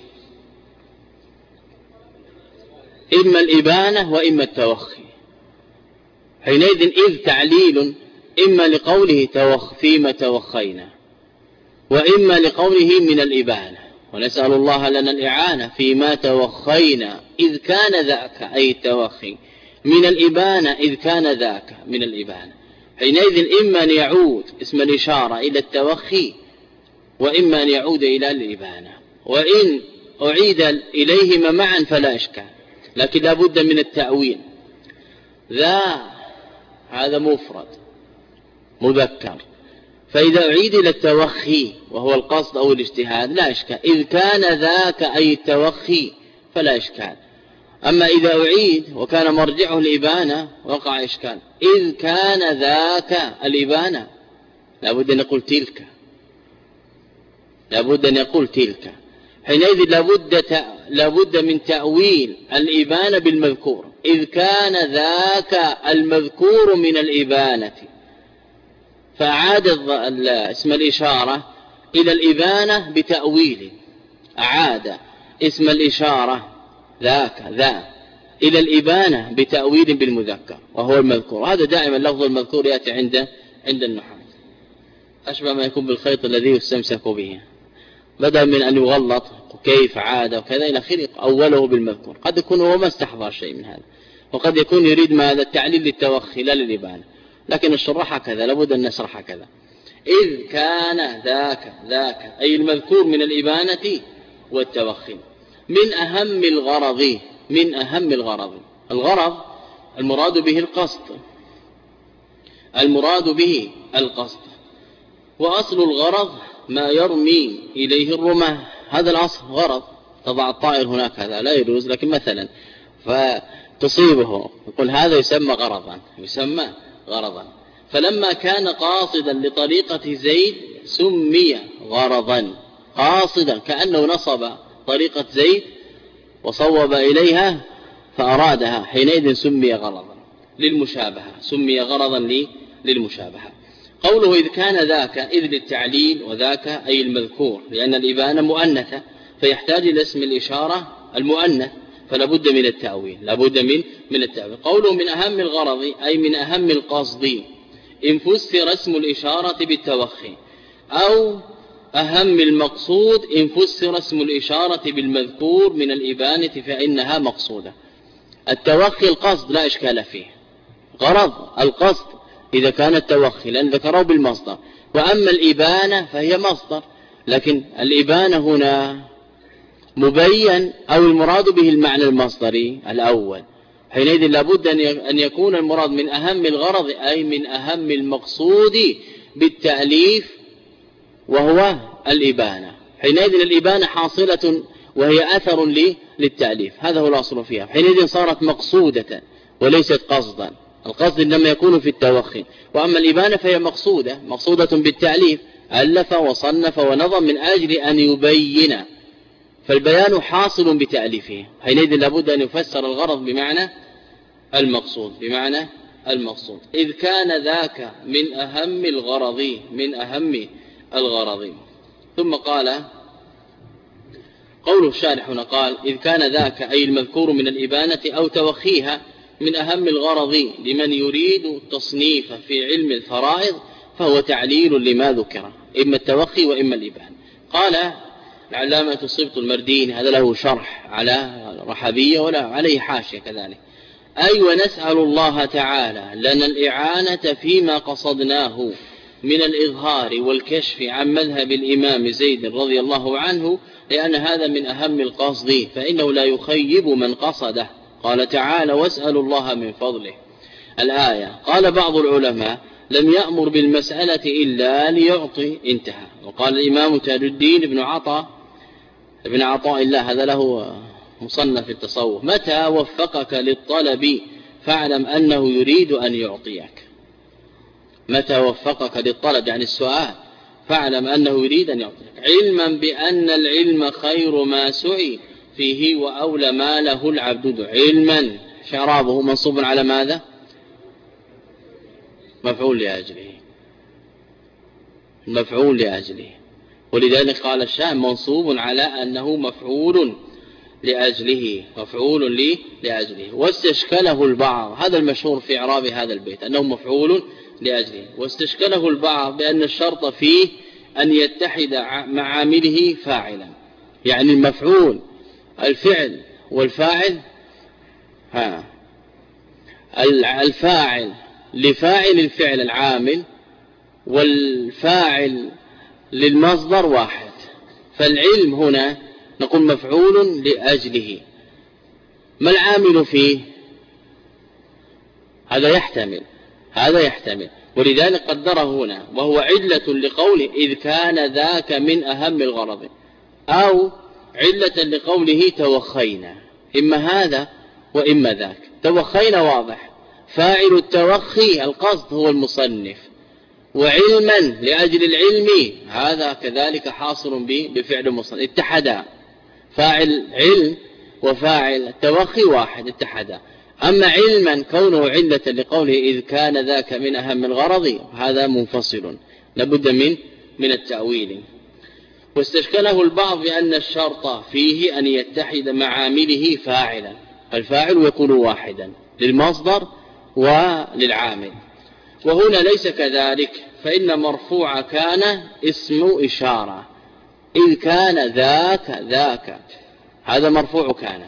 إما الإبانة وإما التوخي. حينئذ إذ تعليل إما لقوله توخ فيما توخينا، وإما لقوله من الإبانة، ونسأل الله لنا الإعانة فيما توخينا. إذ كان ذاك أي التوخي، من الإبانة إذ كان ذاك من الإبانة. حينئذ إما أن يعود اسم الإشارة إلى التوخي، وإما أن يعود إلى الإبانة. وإن أعيد إليهما معا فلا إشكال، لكن لا بد من التأويل. ذا هذا مفرد مذكر، فإذا أعيد إلى التوخي وهو القصد أو الاجتهاد لا إشكال، إذ كان ذاك أي التوخي فلا إشكال. أما إذا أعيد وكان مرجعه الإبانة وقع إشكال، إذ كان ذاك الإبانة لابد أن يقول تلك، لابد أن يقول تلك، حينئذ لابد, لابد من تأويل الإبانة بالمذكور، إذ كان ذاك المذكور من الإبانة، فأعاد اسم الإشارة إلى الإبانة بتأويل، أعاد اسم الإشارة ذاك ذا إلى الإبانة بتأويل بالمذكر وهو المذكور. هذا دائما لفظ المذكور يأتي عند عند النحاة أشبه ما يكون بالخيط الذي يستمسك به، بدل من أن يغلط كيف عاد وكذا إلى آخره أوله بالمذكور. قد يكون هو ما استحضر شيء من هذا، وقد يكون يريد ما هذا التعليل للتوخي لا للإبانة، لكن الشرح كذا لابد أن نشرح كذا. إذ كان ذاك ذاك أي المذكور من الإبانة والتوخي من أهم الغرض، من أهم الغرض. الغرض المراد به القصد، المراد به القصد، وأصل الغرض ما يرمي إليه الرماه، هذا الأصل غرض. تضع الطائر هناك هذا لا يجوز، لكن مثلا فتصيبه يقول هذا يسمى غرضا، يسمى غرضا. فلما كان قاصدا لطريقة زيد سمي غرضا، قاصدا كأنه نصب طريقة زيد وصوب إليها فأرادها، حينئذ سمي غرضا للمشابهة، سمي غرضا للمشابهة. قوله إذ كان ذاك إذ للتعليل، وذاك أي المذكور، لأن الإبانة مؤنثة فيحتاج إلى اسم الإشارة المؤنث، فلا بد من التأويل، لا بد من من التأويل. قوله من أهم الغرض أي من أهم القصد، إن فسر اسم الإشارة بالتوخي، أو أهم المقصود إن فسر اسم الإشارة بالمذكور من الإبانة فإنها مقصودة. التوخي القصد لا إشكال فيه، غرض القصد إذا كان التوخي لأن ذكره بالمصدر، وأما الإبانة فهي مصدر، لكن الإبانة هنا مبين أو المراد به المعنى المصدري الأول، حينئذ لابد أن يكون المراد من أهم الغرض أي من أهم المقصود بالتأليف وهو الإبانة، حينئذ الإبانة حاصلة وهي أثر للتأليف، هذا هو الأصل فيها، حينئذ صارت مقصودة وليست قصدا. القصد إنما يكون في التوخي، وأما الإبانة فهي مقصودة، مقصودة بالتأليف، ألف وصنف ونظم من أجل أن يبين، فالبيان حاصل بتأليفه، حينئذ لابد أن يفسر الغرض بمعنى المقصود، بمعنى المقصود. إذ كان ذاك من أهم الغرض، من أهم الغرض. ثم قال قوله الشارح هنا قال إذ كان ذاك أي المذكور من الإبانة أو توخيها من أهم الغرض لمن يريد التصنيف في علم الفرائض فهو تعليل لما ذكر، إما التوخي وإما الإبانة. قال العلامة الصبط المردين، هذا له شرح على رحبية ولا عليه حاشية كذلك، أي ونسأل الله تعالى لنا الإعانة فيما قصدناه من الإظهار والكشف عن مذهب الإمام زيد رضي الله عنه، لأن هذا من أهم القصد، فإنه لا يخيب من قصده. قال تعالى واسألوا الله من فضله الآية. قال بعض العلماء لم يأمر بالمسألة إلا ليعطي، انتهى. وقال الإمام تاج الدين ابن عطاء ابن عطاء الله، هذا له مصنف التصوف، متى وفقك للطلب فاعلم أنه يريد أن يعطيك. متى وفقك للطلب يعني السؤال، فاعلم أنه يريد أن يعطيك، علما بأن العلم خير ما سعي فيه وأولى ما له العبد. علما شرابه منصوب على ماذا؟ مفعول لأجله، مفعول لأجله، ولذلك قال الشام منصوب على أنه مفعول لأجله، مفعول لي لأجله. واستشكله البعض، هذا المشهور في إعراب هذا البيت أنه مفعول لأجله، واستشكله البعض بأن الشرط فيه أن يتحد مع عامله فاعلا، يعني المفعول الفعل والفاعل، ها الفاعل لفاعل الفعل العامل والفاعل للمصدر واحد، فالعلم هنا نقول مفعول لأجله. ما العامل فيه؟ هذا يحتمل هذا يحتمل ولذلك قدره هنا وهو علة لقوله إذ كان ذاك من أهم الغرض، أو علة لقوله توخينا، إما هذا وإما ذاك. توخينا واضح، فاعل التوخي القصد هو المصنف، وعلما لأجل العلم هذا كذلك حاصل بفعل المصنف. اتحدا، فاعل علم وفاعل التوخي واحد اتحدا. أما علما كونه علة لقوله إذ كان ذاك من أهم الغرض هذا منفصل لابد من من التأويل. واستشكله البعض بأن الشرط فيه أن يتحد مع عامله فاعلا، فالفاعل يكون واحدا للمصدر وللعامل، وهنا ليس كذلك، فإن مرفوع كان اسم إشارة، إذ كان ذاك ذاك هذا مرفوع كان،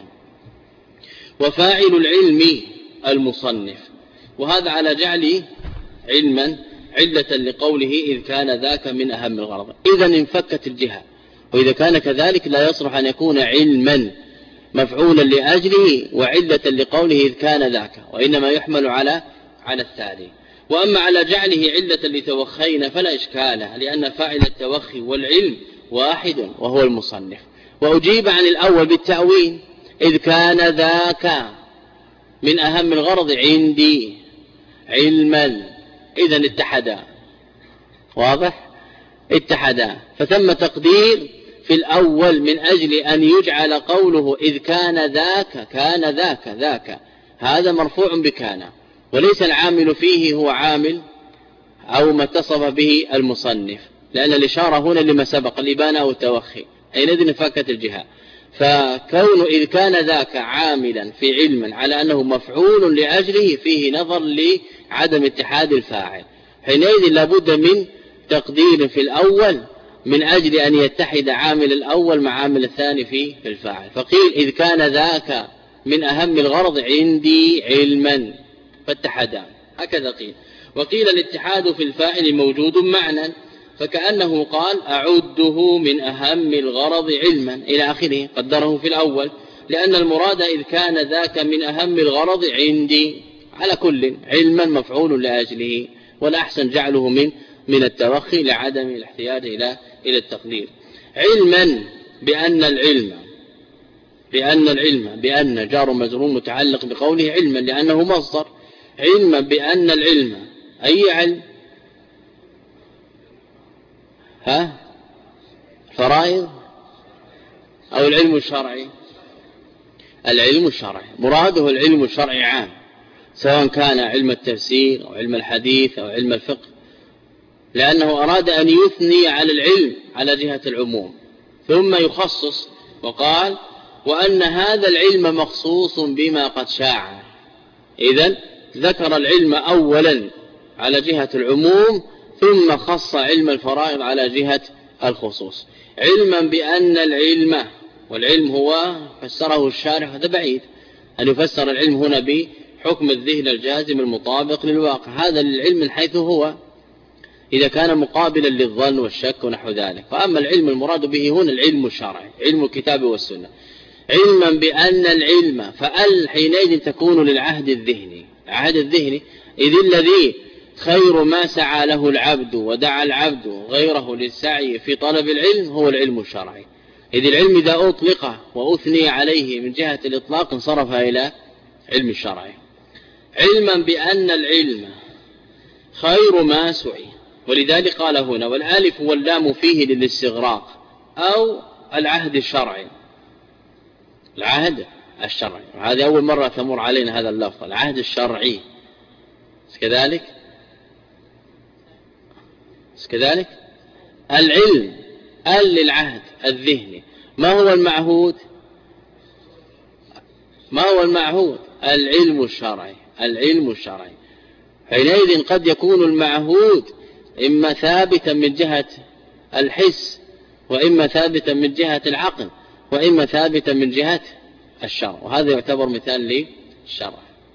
وفاعل العلم المصنف، وهذا على جعل علما علة لقوله إذ كان ذاك من أهم الغرض. إذا انفكت الجهة، وإذا كان كذلك لا يصلح أن يكون علما مفعولا لأجله وعلة لقوله إذ كان ذاك، وإنما يحمل على على الثاني. وأما على جعله علة لتوخينا فلا إشكال، لأن فاعل التوخي والعلم واحد وهو المصنف. وأجيب عن الأول بالتأويل إذ كان ذاك من أهم الغرض عندي علما، إذا اتحدا، واضح؟ اتحدا، فتم تقدير في الأول من أجل أن يجعل قوله إذ كان ذاك كان ذاك ذاك هذا مرفوع بكان، وليس العامل فيه هو عامل أو ما اتصف به المصنف، لأن الإشارة هنا لما سبق الإبانة أو التوخي، حينئذ فكت الجهة. فكون إذ كان ذاك عاملا في علما على أنه مفعول لأجله فيه نظر لعدم اتحاد الفاعل، حينئذ لابد من تقدير في الأول من أجل أن يتحد عامل الأول مع عامل الثاني في الفاعل. فقيل إذ كان ذاك من أهم الغرض عندي علما فاتحدا، هكذا قيل. وقيل الاتحاد في الفاعل موجود معنى، فكأنه قال أعده من أهم الغرض علما إلى آخره، قدره في الأول، لأن المراد إذ كان ذاك من أهم الغرض عندي، على كل علما مفعول لأجله، والأحسن جعله من من التوخي لعدم الاحتياج إلى إلى التقدير. علما بأن العلم بأن العلم بأن جار مجرور متعلق بقوله علما لأنه مصدر. علما بأن العلم أي علم؟ ها فرائض أو العلم الشرعي؟ العلم الشرعي، مراده العلم الشرعي عام، سواء كان علم التفسير أو علم الحديث أو علم الفقه، لأنه أراد أن يثني على العلم على جهة العموم ثم يخصص وقال وأن هذا العلم مخصوص بما قد شاع. إذن ذكر العلم أولا على جهة العموم ثم خص علم الفرائض على جهة الخصوص. علما بأن العلم، والعلم هو فسره الشارح، هذا بعيد أن يفسر العلم هنا بحكم الذهن الجازم المطابق للواقع، هذا للعلم من حيث هو إذا كان مقابلا للظن والشك ونحو ذلك. فأما العلم المراد به هنا العلم الشرعي، علم الكتاب والسنة. علما بأن العلم، فأل حينئذ تكون للعهد الذهني، العهد الذهني إذ الذي خير ما سعى له العبد ودعا العبد غيره للسعي في طلب العلم هو العلم الشرعي. إذ العلم إذا أطلق وأثني عليه من جهة الإطلاق انصرف إلى علم الشرعي. علما بأن العلم خير ما سعي، ولذلك قال هنا والالف واللام فيه للاستغراق أو العهد الشرعي، العهد الشرعي، هذه أول مرة تمر علينا هذا اللفظ، العهد الشرعي كذلك كذلك العلم ال للعهد الذهني. ما هو المعهود؟ ما هو المعهود؟ العلم الشرعي، العلم الشرعي. حينئذ قد يكون المعهود إما ثابتا من جهة الحس، وإما ثابتا من جهة العقل، وإما ثابتا من جهة الشرع، وهذا يعتبر مثال للشرع.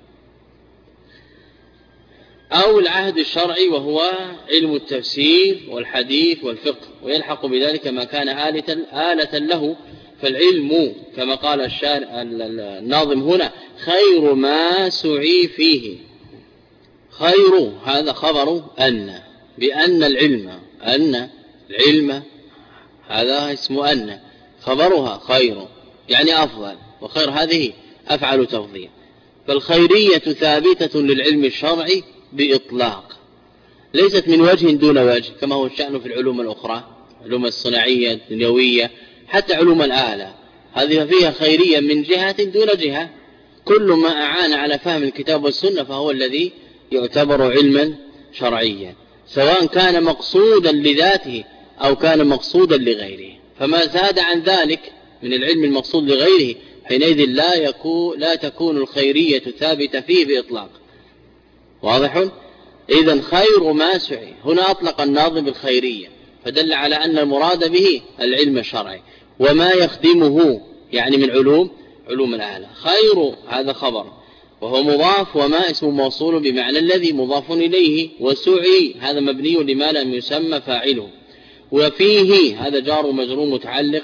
أو العهد الشرعي وهو علم التفسير والحديث والفقه، ويلحق بذلك ما كان آلة, آلة له فالعلم كما قال الشارع الناظم هنا خير ما سعي فيه. خير هذا خبر أن، بأن العلم، أن العلم هذا اسم أن، خبرها خير يعني أفضل، وخير هذه أفعل تفضيل. فالخيرية ثابتة للعلم الشرعي بإطلاق، ليست من وجه دون وجه كما هو الشأن في العلوم الأخرى، علوم الصناعية الدنيوية، حتى علوم الآلة هذه فيها خيرية من جهة دون جهة. كل ما أعان على فهم الكتاب والسنة فهو الذي يعتبر علما شرعيا، سواء كان مقصودا لذاته أو كان مقصودا لغيره. فما زاد عن ذلك من العلم المقصود لغيره حينئذ لا, يكون لا تكون الخيرية ثابتة فيه بإطلاق. واضح؟ إذن خير ما سعي هنا أطلق الناظم بالخيرية، فدل على أن المراد به العلم الشرعي وما يخدمه، يعني من علوم علوم الآلة. خير هذا خبر وهو مضاف، وما اسم موصول بمعنى الذي مضاف إليه، وسعي هذا مبني لما لم يسمى فاعله، وفيه هذا جار ومجرور متعلق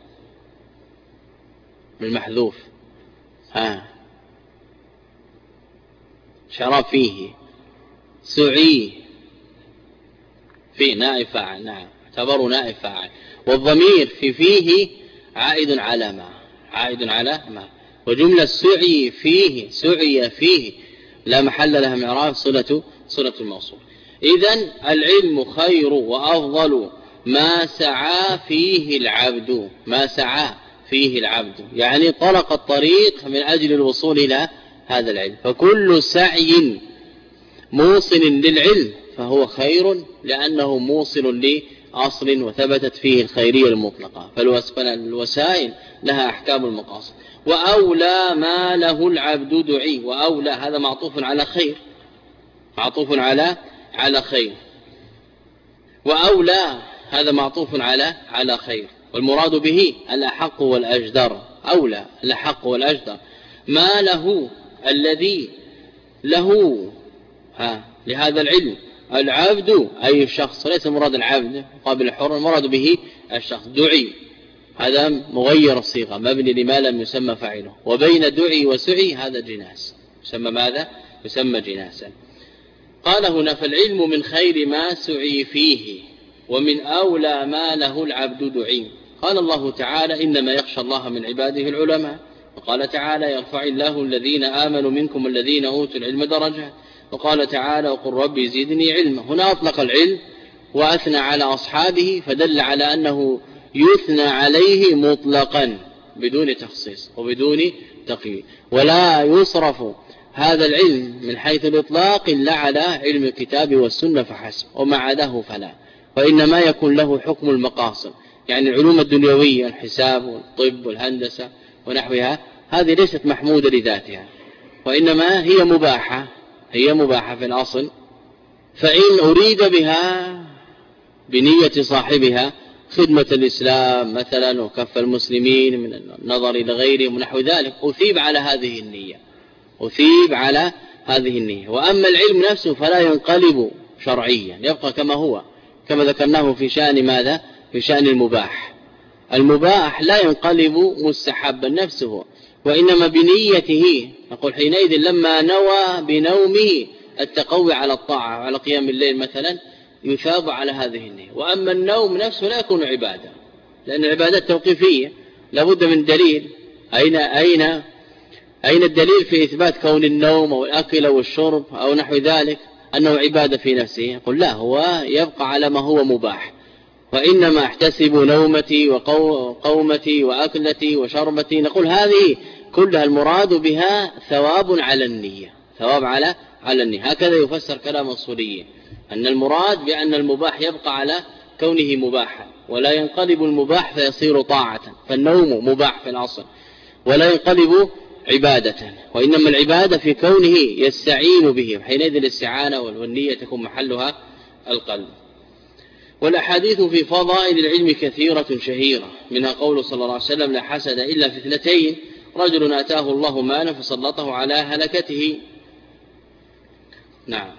بالمحذوف. ها شرف فيه، سعي في نائب فاعل، نعم اعتبروا نائب فاعل، والضمير في فيه عائد على ما، عائد على ما، وجملة سعي فيه، سعي فيه لا محل لها من إعراب، صلة صلة الموصول. إذن العلم خير وأفضل ما سعى فيه العبد، ما سعى فيه العبد يعني طلق الطريق من أجل الوصول إلى هذا العلم. فكل سعي موصل للعلم فهو خير، لأنه موصل لأصل وثبتت فيه الخيرية المطلقة. فالوسائل لها أحكام المقاصد. وأولى ما له العبد دعي، وأولى هذا معطوف على خير، معطوف على على خير، وأولى هذا معطوف على على خير، والمراد به الأحق والأجدر. أولى الأحق والأجدر، ما له الذي له ها لهذا العلم العبد أي الشخص، ليس مراد العبد قابل الحر، المراد به الشخص. دعي هذا مغير الصيغة مبني لما لم يسمى فاعله، وبين دعي وسعي هذا جناس يسمى ماذا؟ يسمى جناسا. قال هنا فالعلم من خير ما سعي فيه ومن أولى ما له العبد دعي. قال الله تعالى إنما يخشى الله من عباده العلماء، وقال تعالى يرفع الله الذين آمنوا منكم الذين أوتوا العلم درجات، وقال تعالى وقل ربي زدني علما. هنا أطلق العلم وأثنى على أصحابه، فدل على أنه يثنى عليه مطلقا بدون تخصيص وبدون تقييد، ولا يصرف هذا العلم من حيث الإطلاق إلا على علم الكتاب والسنة فحسب، وما عداه فلا، وإنما يكون له حكم المقاصد، يعني العلوم الدنيوية الحساب والطب والهندسة ونحوها هذه ليست محمودة لذاتها، وإنما هي مباحة، هي مباحة في الأصل. فإن أريد بها بنية صاحبها خدمة الإسلام مثلا وكف المسلمين من النظر إلى غيرهم ونحو ذلك أثيب على هذه النية، أثيب على هذه النية. وأما العلم نفسه فلا ينقلب شرعيا، يبقى كما هو، كما ذكرناه في شأن ماذا؟ في شأن المباح. المباح لا ينقلب مستحبا نفسه، وإنما بنيته. نقول حينئذ لما نوى بنومه التقوي على الطاعة على قيام الليل مثلا يثاب على هذه النية. وأما النوم نفسه لا يكون عبادة، لأن العبادات توقيفية لابد من دليل. أين أين أين الدليل في إثبات كون النوم أو الأكل أو الشرب أو نحو ذلك أنه عبادة في نفسه؟ يقول لا، هو يبقى على ما هو مباح. وإنما احتسب نومتي وقومتي وأكلتي وشربتي، نقول هذه كلها المراد بها ثواب على النية، ثواب على على النية. هكذا يفسر كلام الصوليين، أن المراد بأن المباح يبقى على كونه مباحا ولا ينقلب المباح فيصير طاعة، فالنوم مباح في الأصل ولا ينقلب عبادة، وإنما العبادة في كونه يستعين به، حينئذ الاستعانة والنية تكون محلها القلب. والأحاديث في فضائل العلم كثيرة شهيرة، منها قول صلى الله عليه وسلم لا حسد إلا في اثنتين، رجل آتاه الله مالا فسلطه على هلكته، نعم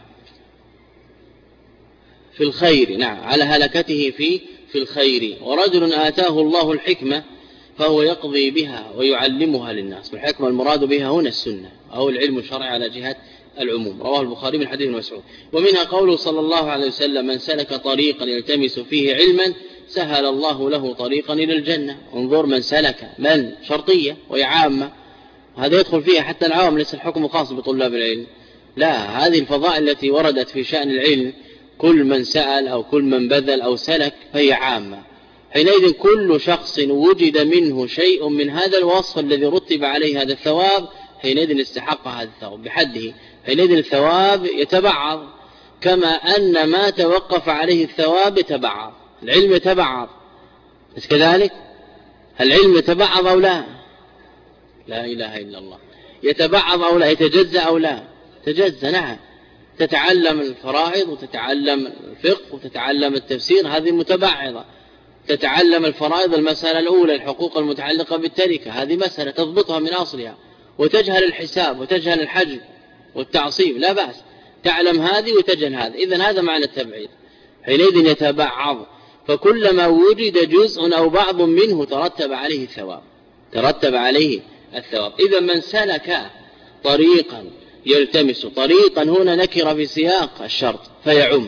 في الخير، نعم على هلكته في في الخير، ورجل آتاه الله الحكمة فهو يقضي بها ويعلمها للناس. والحكمة المراد بها هنا السنة أو العلم الشرعي على جهة العموم. رواه البخاري من حديث مسعود. ومنها قوله صلى الله عليه وسلم: من سلك طريقا يلتمس فيه علما سهل الله له طريقا إلى الجنة. انظر، من سلك، من شرطية وهي عامة، هذا يدخل فيها حتى العوام، ليس الحكم خاص بطلاب العلم. لا، هذه الفضائل التي وردت في شأن العلم، كل من سأل أو كل من بذل أو سلك فهي عامة. حينئذ كل شخص وجد منه شيء من هذا الوصف الذي رتب عليه هذا الثواب، حينئذ استحق هذا الثواب بحده. حينئذ الثواب يتبعض، كما أن ما توقف عليه الثواب يتبعض. العلم يتبعض، بس كذلك العلم يتبعض أو لا؟ لا إله إلا الله. يتبعض أو لا؟ يتجزأ أو لا؟ تجزأ، نعم. تتعلم الفرائض وتتعلم الفقه وتتعلم التفسير، هذه متبعضة. تتعلم الفرائض، المسألة الأولى الحقوق المتعلقة بالتركة، هذه مسألة تضبطها من أصلها. وتجهل الحساب وتجهل الحجم والتعصيب، لا بأس، تعلم هذه وتجهل هذه. إذن هذا معنى التبعيض. حينئذ يتبعض، فكلما وجد جزء أو بعض منه ترتب عليه الثواب، ترتب عليه الثواب. إذا من سلك طريقا يلتمس، طريقا هنا نكر في سياق الشرط فيعم.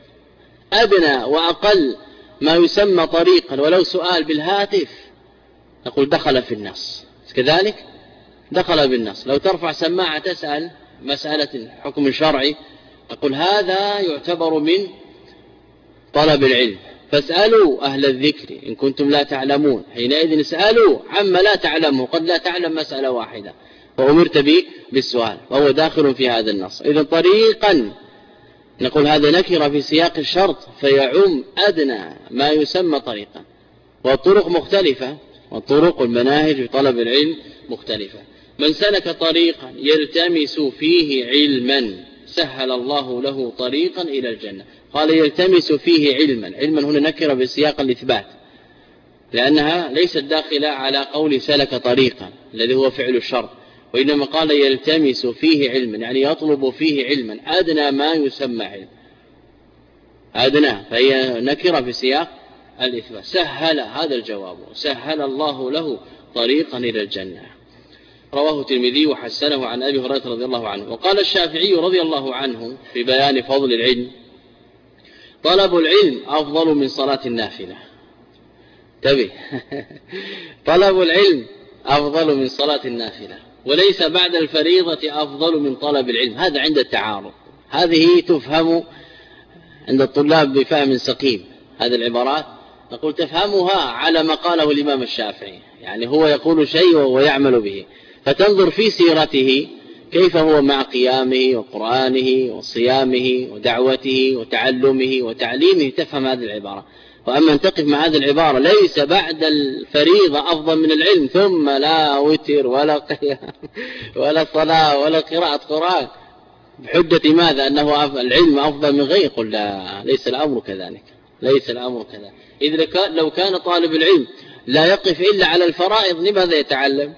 أدنى وأقل ما يسمى طريقا ولو سؤال بالهاتف نقول دخل في النص، كذلك دخل بالنص. لو ترفع سماعة تسأل مسألة حكم شرعي نقول هذا يعتبر من طلب العلم، فاسألوا أهل الذكر إن كنتم لا تعلمون. حينئذ اسألوا عما لا تعلمه، قد لا تعلم مسألة واحدة وأمرت به بالسؤال، وهو داخل في هذا النص. إذن طريقا نقول هذا نكر في سياق الشرط فيعم أدنى ما يسمى طريقا. والطرق مختلفة، والطرق المناهج في طلب العلم مختلفة. من سلك طريقا يلتمس فيه علما سهل الله له طريقا إلى الجنة. قال يلتمس فيه علما، علما هنا نكر بسياق الإثبات، لأنها ليست داخلة على قول سلك طريقا الذي هو فعل الشرط، وإنما قال يلتمس فيه علما، يعني يطلب فيه علما أدنى ما يسمى علم، أدنى، فهي نكرة في سياق الإثبات. سهل، هذا الجواب، سهل الله له طريقا إلى الجنة. رواه الترمذي وحسنه عن أبي هريرة رضي الله عنه. وقال الشافعي رضي الله عنه في بيان فضل العلم: طلب العلم أفضل من صلاة النافلة. تبي طلب العلم أفضل من صلاة النافلة، وليس بعد الفريضة أفضل من طلب العلم. هذا عند التعارض، هذه تفهم عند الطلاب بفهم سقيم. هذه العبارات نقول تفهمها على ما قاله الإمام الشافعي، يعني هو يقول شيء ويعمل به، فتنظر في سيرته كيف هو مع قيامه وقرآنه وصيامه ودعوته وتعلمه وتعليمه، تفهم هذه العبارة. وأما أن تقف مع هذه العبارة ليس بعد الفريضة أفضل من العلم، ثم لا وتر ولا قيام ولا صلاة ولا قراءة قرآن، بحجة ماذا؟ أنه العلم أفضل من غيره. قل لا، ليس الأمر كذلك، ليس الأمر كذلك. إذ لو كان طالب العلم لا يقف إلا على الفرائض لماذا يتعلم؟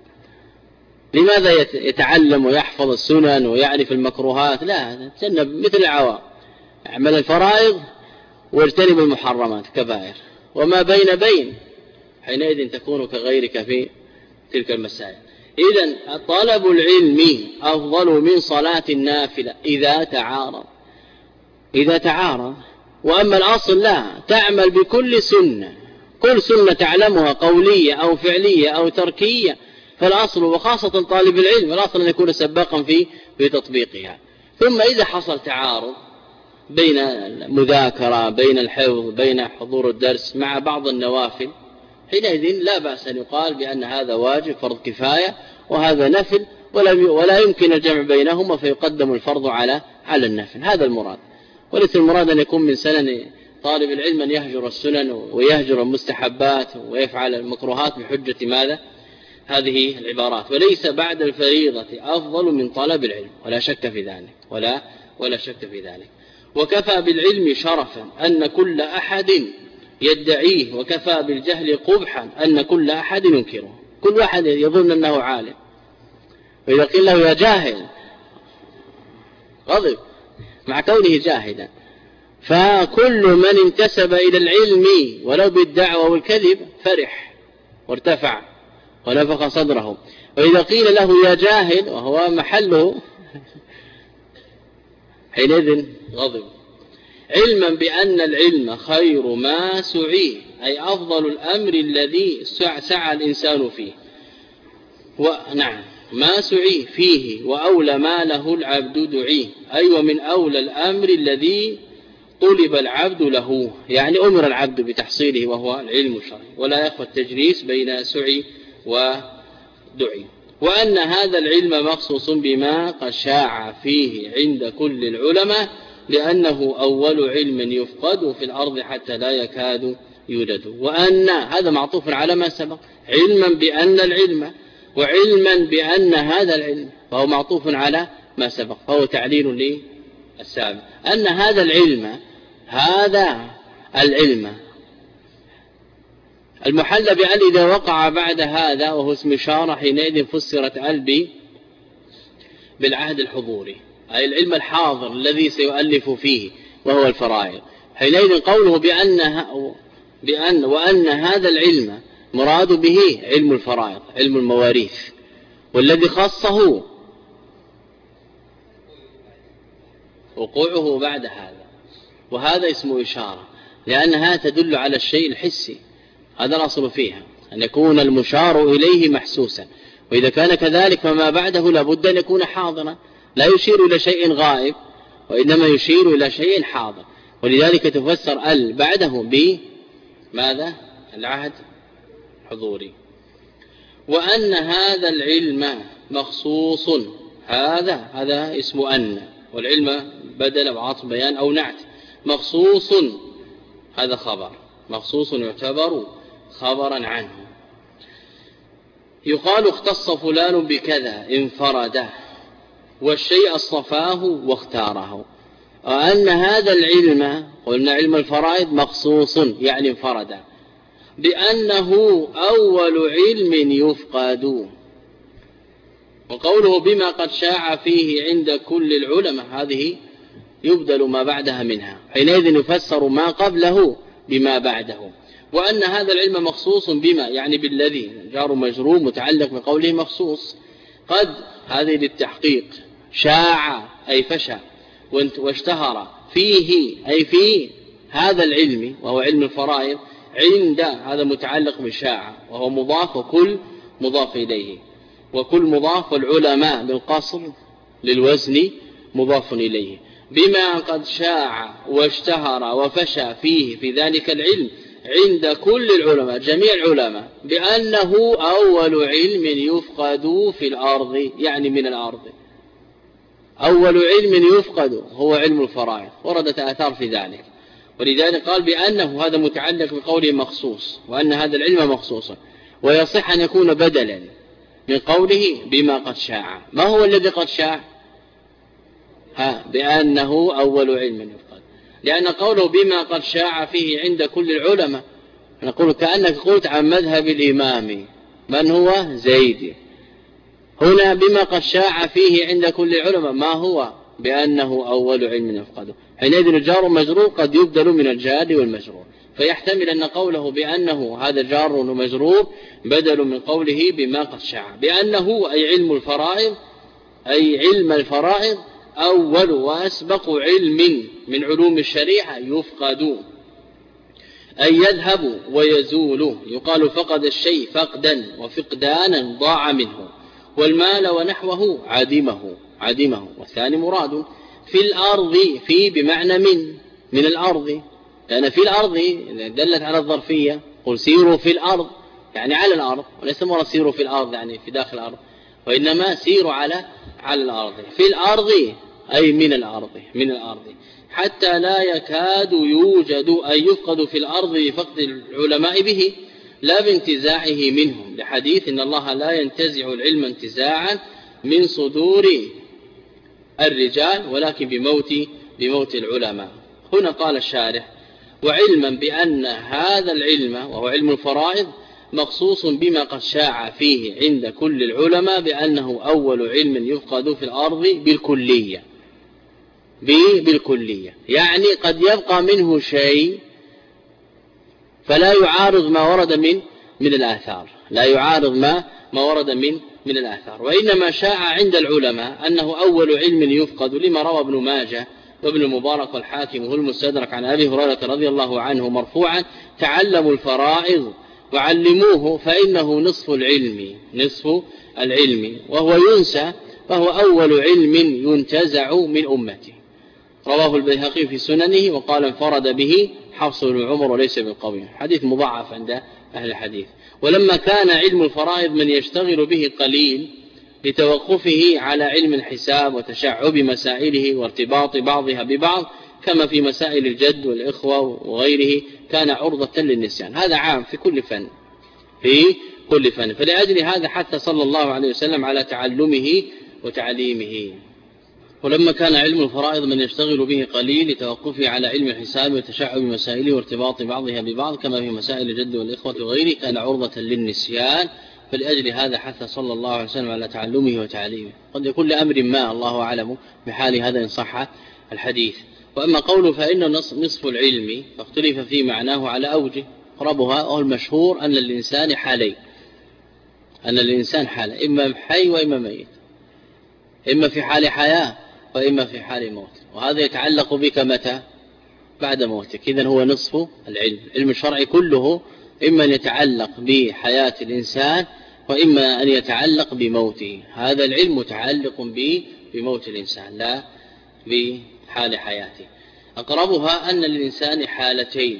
لماذا يتعلم ويحفظ السنن ويعرف المكروهات؟ لا، تجنب مثل العوام، اعمل الفرائض واجتنب المحرمات كبائر، وما بين بين، حينئذ تكون كغيرك في تلك المسائل. إذن طلب العلم أفضل من صلاة النافلة إذا تعارض، إذا تعارض. وأما الأصل لا، تعمل بكل سنة، كل سنة تعلمها قولية أو فعلية أو تركية، فالأصل، وخاصة طالب العلم، الأصل أن يكون سباقا في في تطبيقها. ثم إذا حصل تعارض بين المذاكرة، بين الحفظ، بين حضور الدرس مع بعض النوافل، حينئذ لا بأس أن يقال بأن هذا واجب فرض كفاية وهذا نفل، ولا يمكن الجمع بينهما فيقدم الفرض على على النفل. هذا المراد، وليس المراد أن يكون من سنن طالب العلم أن يهجر السنن ويهجر المستحبات ويفعل المكروهات بحجة ماذا؟ هذه العبارات. وليس بعد الفريضة أفضل من طلب العلم، ولا شك في ذلك، ولا ولا شك في ذلك. وكفى بالعلم شرفا أن كل أحد يدعيه، وكفى بالجهل قبحا أن كل أحد ينكره. كل واحد يظن أنه عالم، وإذا قيل له يا جاهل غضب مع كونه جاهلا. فكل من انتسب إلى العلم ولو بالدعوة والكذب فرح، وارتفع ونفخ صدره. وإذا قيل له يا جاهل وهو محله حينئذ غضب. علما بأن العلم خير ما سعيه، أي أفضل الأمر الذي سعى الإنسان فيه، ونعم ما سعيه فيه، وأولى ما له العبد دعيه، أي ومن أولى الأمر الذي طلب العبد له، يعني أمر العبد بتحصيله وهو العلم الشرعي، ولا يخفى التجليس بين سعي ودعي. وأن هذا العلم مخصوص بما قد شاع فيه عند كل العلماء، لأنه أول علم يفقد في الأرض حتى لا يكاد يوجد. وأن هذا معطوف على ما سبق، علما بأن العلم، وعلما بأن هذا العلم، فهو معطوف على ما سبق، فهو تعليل للسابق. أن هذا العلم، هذا العلم المحل بأن إذا وقع بعد هذا وهو اسم إشارة حينئذ فسرت أل بالعهد الحضوري، أي العلم الحاضر الذي سيؤلف فيه وهو الفرائض. حينئذ قوله بأن بأن وأن هذا العلم مراد به علم الفرائض، علم المواريث، والذي خصه وقوعه بعد هذا، وهذا اسمه إشارة لأنها تدل على الشيء الحسي، هذا الأصل فيها أن يكون المشار إليه محسوسا، وإذا كان كذلك فما بعده لابد أن يكون حاضرا، لا يشير إلى شيء غائب وإنما يشير إلى شيء حاضر. ولذلك تفسر ال بعده بماذا؟ العهد حضوري. وأن هذا العلم مخصوص، هذا هذا اسم أن، والعلم بدل أو عطف بيان أو نعت. مخصوص هذا خبر، مخصوص يعتبر خبرا عنه. يقال اختص فلان بكذا انفرد، والشيء اصطفاه واختاره. وأن هذا العلم، قلنا علم الفرائض، مخصوص يعني انفرد، بأنه أول علم يفقد. وقوله بما قد شاع فيه عند كل العلماء، هذه يبدل ما بعدها منها، حينئذ يفسر ما قبله بما بعده. وأن هذا العلم مخصوص بما يعني بالذي، جار مجرور متعلق بقوله مخصوص. قد هذه للتحقيق، شاع أي فشى، واشتهر فيه أي في هذا العلم وهو علم الفرائض، عند هذا متعلق بشاع وهو مضاف، وكل مضاف إليه، وكل مضاف، والعلماء بالقصر للوزن مضاف إليه. بما قد شاع واشتهر وفشى فيه في ذلك العلم عند كل العلماء، جميع العلماء، بأنه أول علم يفقد في الأرض، يعني من الأرض. أول علم يفقد هو علم الفرائض، وردت آثار في ذلك. ولذلك قال بأنه، هذا متعلق بقوله مخصوص، وأن هذا العلم مخصوص، ويصح أن يكون بدلا من قوله بما قد شاع. ما هو الذي قد شاع؟ ها بأنه أول علم يفقد، لأن قوله بما قد شاع فيه عند كل العلماء، نقول كأنك قلت عن مذهب الإمام من هو زيد. هنا بما قد شاع فيه عند كل العلماء، ما هو؟ بأنه أول علم يفقده. حينئذ الجار مجرور قد يبدل من الجار والمجرور، فيحتمل أن قوله بأنه هذا جار ومجرور بدل من قوله بما قد شاع. بأنه أي علم الفرائض، أي علم الفرائض أول وأسبق علم من علوم الشريعة يفقد، أي يذهب ويزول. يقال فقد الشيء فقدا وفقدانا ضاع منه، والمال ونحوه عدمه عدمه والثاني مراد. في الأرض، في بمعنى من من الأرض، لأن في الأرض دلت على الظرفية، قل سيروا في الأرض يعني على الأرض، وليس مراد سيروا في الأرض يعني في داخل الأرض، وإنما سيروا على على الأرض. في الأرض أي من الأرض من الأرض حتى لا يكاد يوجد، أي يفقد في الأرض لفقد العلماء به، لا بانتزاعه منهم، لحديث إن الله لا ينتزع العلم انتزاعا من صدور الرجال ولكن بموت بموت العلماء. هنا قال الشارح وعلما بأن هذا العلم وهو علم الفرائض مخصوص بما قد شاع فيه عند كل العلماء، بأنه أول علم يفقد في الأرض بالكلية بالكلية يعني قد يبقى منه شيء فلا يعارض ما ورد من من الآثار، لا يعارض ما ما ورد من من الآثار. وإنما شاع عند العلماء أنه أول علم يفقد، لما روى ابن ماجه وابن المبارك والحاكم وهو المستدرك عن أبي هريرة رضي الله عنه مرفوعا: تعلموا الفرائض وعلموه فإنه نصف العلم نصف العلم وهو ينسى، فهو أول علم ينتزع من أمته. رواه البيهقي في سننه وقال انفرد به حفص بن عمر وليس بالقوي، حديث مضاعف عند أهل الحديث. ولما كان علم الفرائض من يشتغل به قليل لتوقفه على علم الحساب وتشعب مسائله وارتباط بعضها ببعض كما في مسائل الجد والإخوة وغيره، كان عرضة للنسيان. هذا عام في كل فن في كل فن. فلأجل هذا حث صلى الله عليه وسلم على تعلمه وتعليمه. ولما كان علم الفرائض من يشتغل به قليل لتوقفه على علم الحساب وتشعب مسائله وارتباط بعضها ببعض كما في مسائل الجد والإخوة وغيره، كان عرضة للنسيان. فلأجل هذا حث صلى الله عليه وسلم على تعلمه وتعليمه. قد يكون لأمر ما الله أعلم بحال هذا إن صح الحديث. وأما قوله فإنه نصف العلم فاختلف في معناه على أوجه، أقربها وهو المشهور أن الإنسان حالين، أن الإنسان حال، إما حي وإما ميت، إما في حال حياة وإما في حال موت، وهذا يتعلق بك متى؟ بعد موتك. إذن هو نصف العلم. علم الشرع كله إما أن يتعلق بحياة الإنسان وإما أن يتعلق بموته. هذا العلم متعلق بموت الإنسان لا بحال حياته. أقربها أن للإنسان حالتين،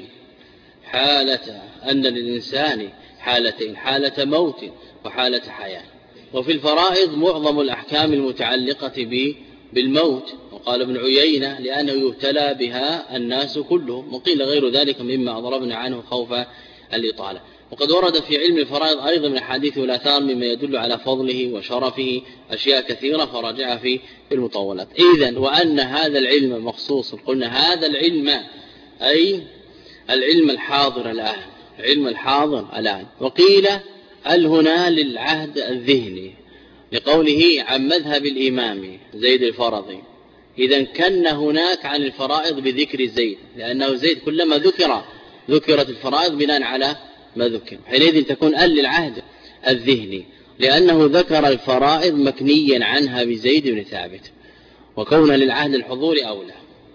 حالة أن للإنسان حالتين، حالة موت وحالة حياة. وفي الفرائض معظم الأحكام المتعلقة بالموت، وقال ابن عيينة لأنه يبتلى بها الناس كلهم، وقيل غير ذلك مما أضربنا عنه خوف الإطالة. وقد ورد في علم الفرائض أيضا من الحديث والآثار مما يدل على فضله وشرفه أشياء كثيرة فرجع في المطولات. إذن وأن هذا العلم مخصوص، قلنا هذا العلم أي العلم الحاضر الآن، علم الحاضر الآن. وقيل الهنا للعهد الذهني لقوله عن مذهب الإمام زيد الفرضي. إذن كان هناك عن الفرائض بذكر زيد، لأنه زيد كلما ذكر ذكرت الفرائض بناء على ما ذكر، حينئذ تكون ال للعهد الذهني، لأنه ذكر الفرائض مكنيا عنها بزيد بن ثابت، وكون للعهد الحضور أولى.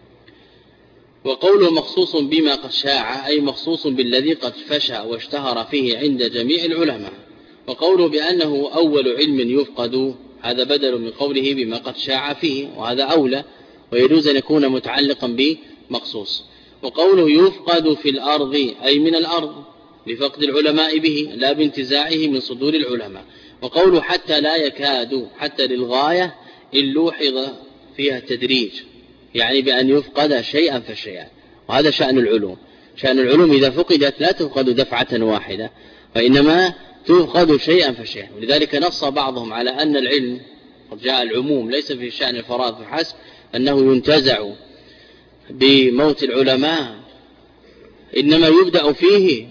وقوله مخصوص بما قد شاع أي مخصوص بالذي قد فشى واشتهر فيه عند جميع العلماء. وقوله بأنه أول علم يفقد هذا بدل من قوله بما قد شاع فيه، وهذا أولى ويجوز أن يكون متعلقا بمخصوص. وقوله يفقد في الأرض أي من الأرض بفقد العلماء به لا بانتزاعه من صدور العلماء. وقوله حتى لا يكاد حتى للغاية إن لوحظ فيها التدريج، يعني بأن يفقد شيئا فشيئا، وهذا شأن العلوم. شأن العلوم إذا فقدت لا تفقد دفعة واحدة، وإنما تفقد شيئا فشيئا. ولذلك نص بعضهم على أن العلم قد جاء العموم ليس في شأن الفرائض فحسب، أنه ينتزع بموت العلماء، إنما يبدأ فيه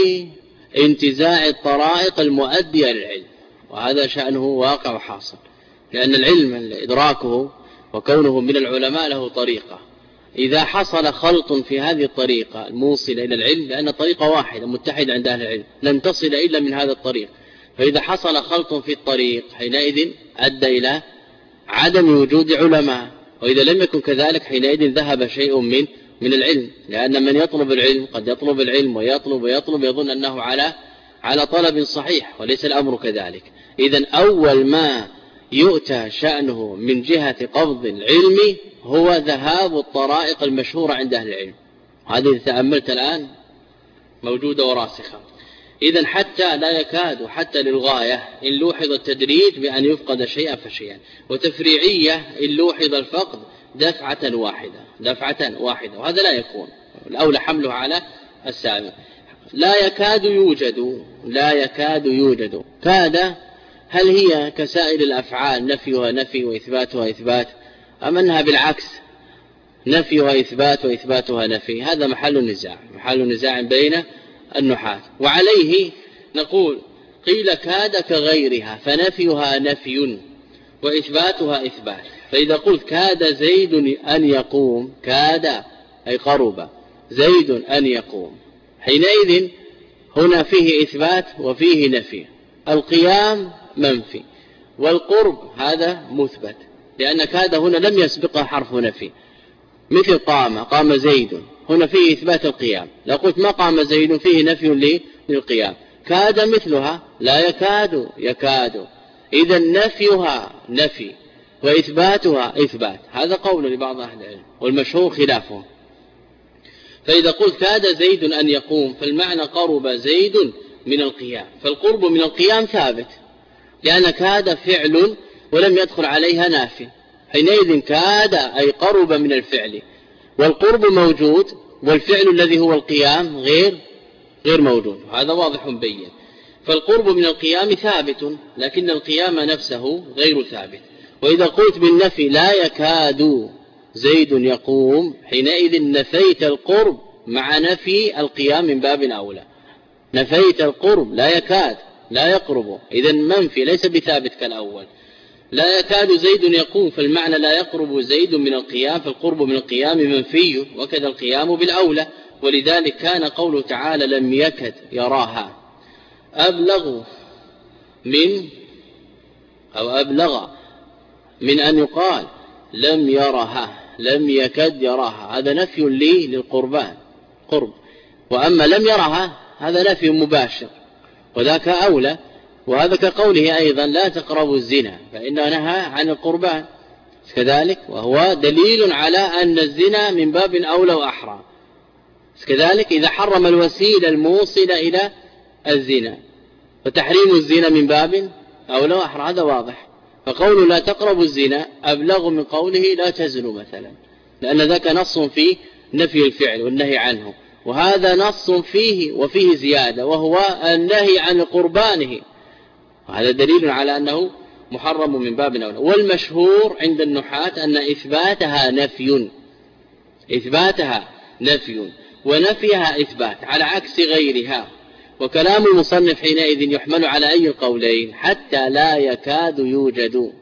بانتزاع الطرائق المؤدية للعلم، وهذا شأنه واقع وحاصل، لأن العلم إدراكه وكونه من العلماء له طريقة. إذا حصل خلط في هذه الطريقة الموصلة إلى العلم، لأن طريقة واحدة متحدة عند أهل العلم لن تصل إلا من هذا الطريق، فإذا حصل خلط في الطريق حينئذ أدى إلى عدم وجود علماء، وإذا لم يكن كذلك حينئذ ذهب شيء من من العلم، لأن من يطلب العلم قد يطلب العلم ويطلب ويطلب يظن أنه على على طلب صحيح، وليس الأمر كذلك. إذن أول ما يؤتى شأنه من جهة قبض العلم هو ذهاب الطرائق المشهورة عند أهل العلم، هذه تأملت الآن موجودة وراسخة. إذن حتى لا يكاد حتى للغاية إن لوحظ التدريج بأن يفقد شيئا فشيئا، وتفريعية إن لوحظ الفقد دفعة واحدة دفعة واحدة، وهذا لا يكون، الأولى حمله على السابق. لا يكاد يوجد لا يكاد يوجد كاد، هل هي كسائر الأفعال نفيها نفي وإثباتها إثبات، أم أنها بالعكس نفيها إثبات وإثباتها نفي؟ هذا محل نزاع محل نزاع بين النحاة. وعليه نقول قيل كاد كغيرها فنفيها نفي وإثباتها إثبات. فإذا قلت كاد زيد أن يقوم، كاد أي قرب زيد أن يقوم، حينئذ هنا فيه إثبات وفيه نفي. القيام منفي والقرب هذا مثبت، لأن كاد هنا لم يسبقها حرف نفي، مثل قام قام زيد، هنا فيه إثبات القيام. لو قلت ما قام زيد فيه نفي للقيام. كاد مثلها لا يكاد يكاد، إذا نفيها نفي وإثباتها إثبات. هذا قول لبعض أهل العلم والمشهور خلافه. فإذا قلت كاد زيد أن يقوم فالمعنى قرب زيد من القيام، فالقرب من القيام ثابت، لأن كاد فعل ولم يدخل عليها نافي، حينئذ كاد أي قرب من الفعل، والقرب موجود والفعل الذي هو القيام غير غير موجود. هذا واضح بين. فالقرب من القيام ثابت، لكن القيام نفسه غير ثابت. وإذا قلت بالنفي لا يكاد زيد يقوم، حينئذ نفيت القرب مع نفي القيام من باب أولى. نفيت القرب، لا يكاد لا يقرب، إذا منفي ليس بثابت كالأول. لا يكاد زيد يقوم فالمعنى لا يقرب زيد من القيام، فالقرب من القيام منفي، وكذا القيام بالأولى. ولذلك كان قوله تعالى لم يكد يراها أبلغ من أو أبلغ من أن يقال لم يرها لم يكد يراها، هذا نفي لي للقربان قرب. وأما لم يرها هذا نفي مباشر، وذاك أولى. وهذا كقوله أيضا لا تقربوا الزنا، فإنه نهى عن القربان كذلك، وهو دليل على أن الزنا من باب أولى وأحرى. كذلك إذا حرم الوسيلة الموصلة إلى الزنا، فتحريم الزنا من باب أولى وأحرى، هذا واضح. فقوله لا تقربوا الزنا أبلغ من قوله لا تزنوا مثلا، لأن ذاك نص في نفي الفعل والنهي عنه، وهذا نص فيه وفيه زيادة وهو النهي عن قربانه، وهذا دليل على أنه محرم من باب أولى. والمشهور عند النحاة أن إثباتها نفي إثباتها نفي ونفيها إثبات على عكس غيرها. وكلام المصنف حينئذ يحمل على أي القولين؟ حتى لا يكاد يوجد.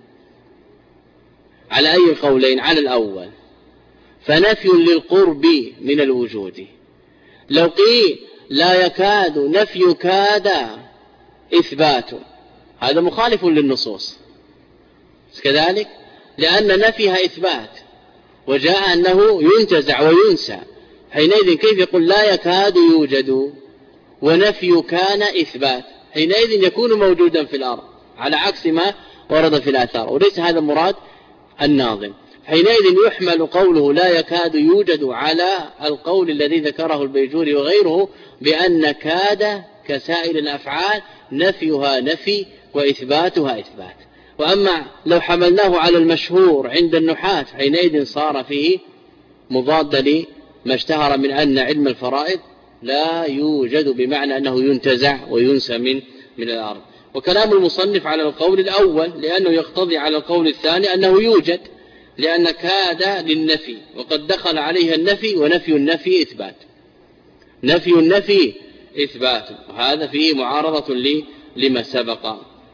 على أي القولين؟ على الأول، فنفي للقرب من الوجود. لو قيل لا يكاد نفي كاد إثبات، هذا مخالف للنصوص كذلك، لأن نفيها إثبات وجاء أنه ينتزع وينسى، حينئذ كيف يقول لا يكاد يوجد ونفي كان إثبات؟ حينئذ يكون موجودا في الأرض على عكس ما ورد في الآثار، وليس هذا مراد الناظم. حينئذ يحمل قوله لا يكاد يوجد على القول الذي ذكره البيجوري وغيره بأن كاد كسائر الأفعال نفيها نفي وإثباتها إثبات. وأما لو حملناه على المشهور عند النحاة حينئذ صار فيه مضاد لما اشتهر من أن علم الفرائض لا يوجد، بمعنى أنه ينتزع وينسى من من الأرض. وكلام المصنف على القول الأول لأنه يقتضي على القول الثاني أنه يوجد، لأن كاد للنفي وقد دخل عليها النفي، ونفي النفي إثبات، نفي النفي إثبات، وهذا فيه معارضة لما سبق.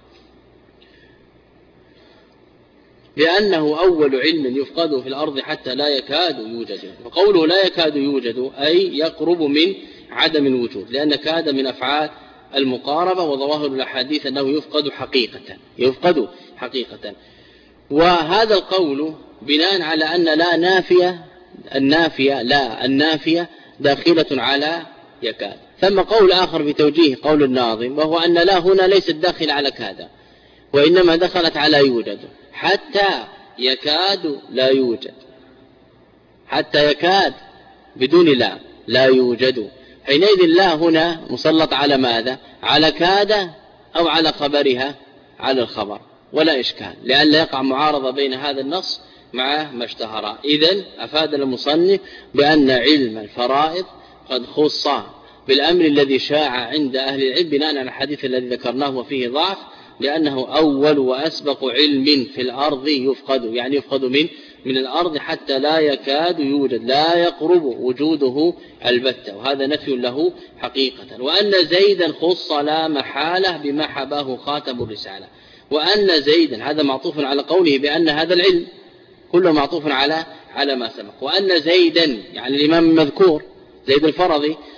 لأنه أول علم يفقد في الأرض حتى لا يكاد يوجد. وقوله لا يكاد يوجد أي يقرب من عدم الوجود، لأن كاد من أفعال المقاربة، وظواهر الأحاديث أنه يفقد حقيقة يفقد حقيقة. وهذا القول بناء على أن لا نافية النافية لا النافية داخلة على يكاد. ثم قول آخر بتوجيه قول الناظم، وهو أن لا هنا ليست داخل على كاد، وإنما دخلت على يوجد. حتى يكاد لا يوجد، حتى يكاد بدون لا لا يوجد. حينئذ لا هنا مسلط على ماذا؟ على كاد أو على خبرها؟ على الخبر، ولا إشكال، لأن لا يقع معارضة بين هذا النص مع ما اشتهر. إذن أفاد المصنف بأن علم الفرائض قد خص بالأمر الذي شاع عند أهل العلم بناء على الحديث الذي ذكرناه وفيه ضعف، لأنه أول وأسبق علم في الأرض يفقد، يعني يفقد من من الأرض حتى لا يكاد يوجد، لا يقرب وجوده البتة، وهذا نفي له حقيقة. وأن زيدا خص لا محالة بما حباه خاتم الرسالة. وأن زيدا هذا معطوف على قوله بأن هذا العلم كله معطوف على على ما سبق. وأن زيدا يعني الإمام المذكور زيد الفرضي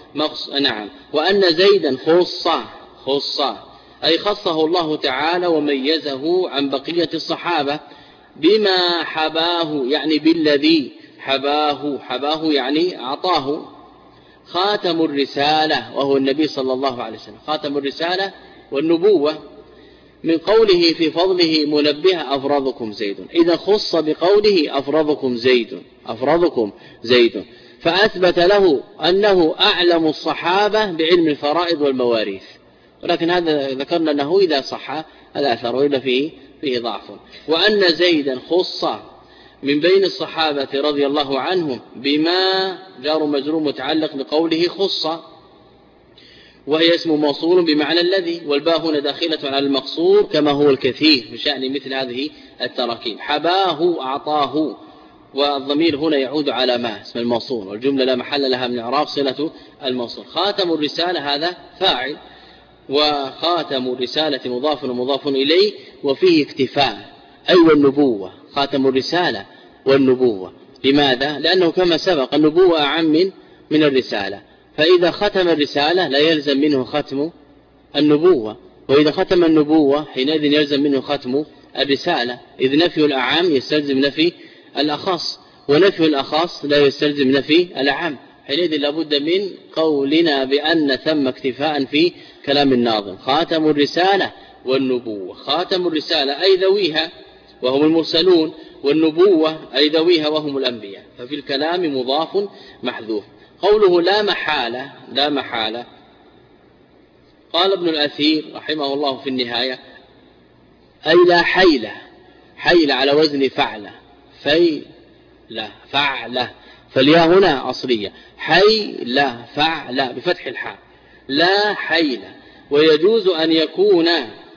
مخص... نعم وأن زيدا خص خص أي خصه الله تعالى وميزه عن بقية الصحابة بما حباه يعني بالذي حباه حباه يعني أعطاه خاتم الرسالة وهو النبي صلى الله عليه وسلم خاتم الرسالة والنبوة من قوله في فضله منبه أفرضكم زيد إذا خص بقوله أفرضكم زيد أفرضكم زيد فأثبت له أنه أعلم الصحابة بعلم الفرائض والمواريث ولكن هذا ذكرنا أنه إذا صح الأثر وإذا فيه, فيه ضعف وأن زيدا خص من بين الصحابة رضي الله عنهم بما جار مجرور متعلق بقوله خص وهي اسم موصول بمعنى الذي والباء هنا داخلة على المقصور كما هو الكثير بشأن مثل هذه التراكيب حباه أعطاه والضمير هنا يعود على ما اسم الموصول والجملة لا محل لها من إعراب صلة الموصول خاتم الرسالة هذا فاعل وخاتم الرسالة مضاف ومضاف إليه وفيه اكتفاء أي والنبوة خاتم الرسالة والنبوة لماذا؟ لأنه كما سبق النبوة أعم من, من الرسالة فإذا ختم الرسالة لا يلزم منه ختم النبوة وإذا ختم النبوة حينئذ يلزم منه ختم الرسالة إذ نفي الأعم يستلزم نفي الأخص ونفي الأخص لا يستلزم نفي الأعم حينئذ لابد من قولنا بأن ثم اكتفاء في كلام الناظم خاتم الرسالة والنبوة خاتم الرسالة أي ذويها وهم المرسلون والنبوة أي ذويها وهم الأنبياء ففي الكلام مضاف محذوف قوله لا محالة لا محالة قال ابن الأثير رحمه الله في النهاية أي لا حيلة حيلة على وزن فعلة فيلة فعلة فالياء هنا أصلية حيلة فعلة بفتح الحاء لا حيلة ويجوز أن يكون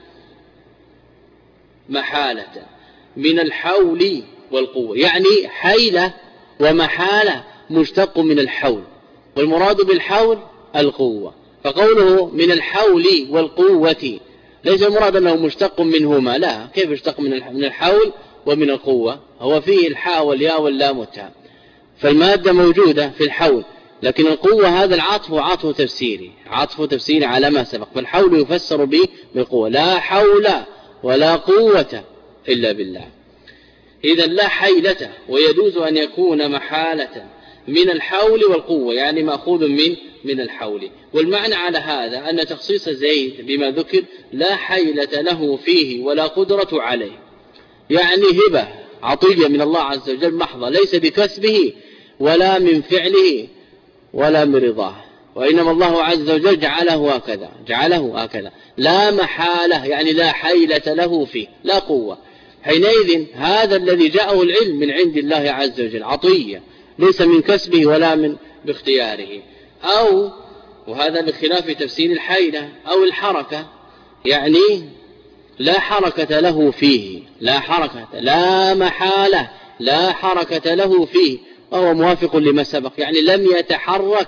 محالة من الحول والقوة يعني حيلة ومحالة مشتق من الحول والمراد بالحول القوة فقوله من الحول والقوة ليس المراد أنه مشتق منهما لا كيف يشتق من الحول ومن القوة هو فيه الحاء والياء واللام والتاء فالمادة موجودة في الحول لكن القوة هذا العطف عطف تفسيري عطف تفسيري على ما سبق فالحول يفسر به بالقوة لا حول ولا قوة إلا بالله إذا لا حيلة ويجوز أن يكون محالة من الحول والقوة يعني مأخوذ من من الحول والمعنى على هذا أن تخصيص زيد بما ذكر لا حيلة له فيه ولا قدرة عليه يعني هبة عطية من الله عز وجل محضة ليس بكسبه ولا من فعله ولا من رضاه وإنما الله عز وجل جعله هكذا جعله هكذا لا محالة يعني لا حيلة له فيه لا قوة حينئذ هذا الذي جاءه العلم من عند الله عز وجل عطية ليس من كسبه ولا من باختياره أو وهذا بخلاف تفسير الحيلة أو الحركة يعني لا حركة له فيه لا حركة لا محالة لا حركة له فيه وهو موافق لما سبق يعني لم يتحرك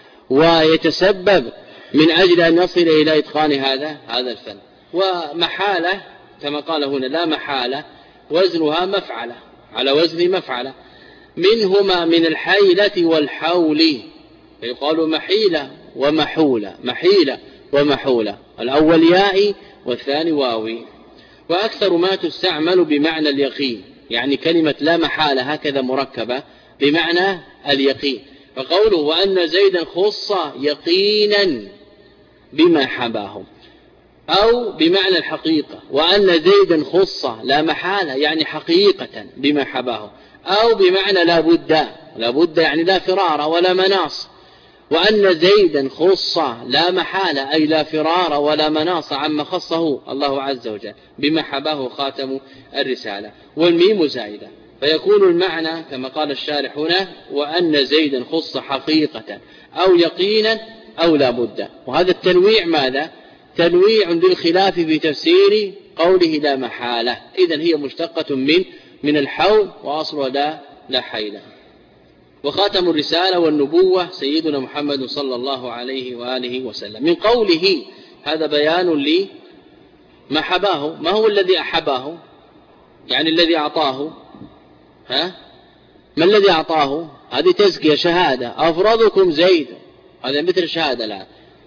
ويتسبب من أجل أن يصل إلى إتقان هذا هذا الفن ومحالة كما قال هنا لا محالة وزنها مفعلة على وزن مفعلة منهما من الحيلة والحول فيقال محيلة ومحولة محيلة ومحولة الأول يائي والثاني واوي وأكثر ما تستعمل بمعنى اليقين يعني كلمة لا محالة هكذا مركبة بمعنى اليقين فقوله وأن زيدا خص يقينا بما حباه أو بمعنى الحقيقة وأن زيدا خص لا محالة يعني حقيقة بما حباه أو بمعنى لا بد لا بد يعني لا فرار ولا مناص وأن زيدا خص لا محالة أي لا فرار ولا مناص عما خصه الله عز وجل بما حباه خاتم الرسالة والميم زائدة فيكون المعنى كما قال الشارح هنا وأن زيدا خص حقيقة أو يقينا أو لا بد وهذا التنويع ماذا؟ تنويع للخلاف في تفسير قوله لا محالة إذن هي مشتقة من من الحول وأصلها لا لا حيلة وخاتم الرسالة والنبوة سيدنا محمد صلى الله عليه وآله وسلم من قوله هذا بيان لي ما حباه ما هو الذي أحباه يعني الذي أعطاه ها ما الذي أعطاه هذه تزكية شهادة أفرضكم زيد هذا مثل الشهادة الآن.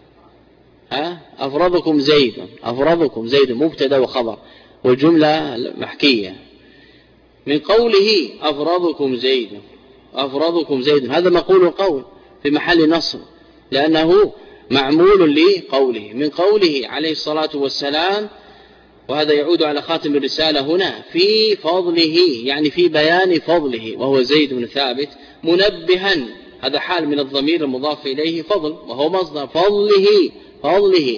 ها أفرضكم زيد، أفرضكم زيد مبتدا وخبر والجملة محكية. من قوله أفرضكم زيد، أفرضكم زيد هذا مقول القول في محل نصب لأنه معمول لقوله. من قوله عليه الصلاة والسلام، وهذا يعود على خاتم الرسالة هنا، في فضله يعني في بيان فضله، وهو زيد بن ثابت، منبها، هذا حال من الضمير المضاف إليه فضل، وهو مصدر فضله، فضله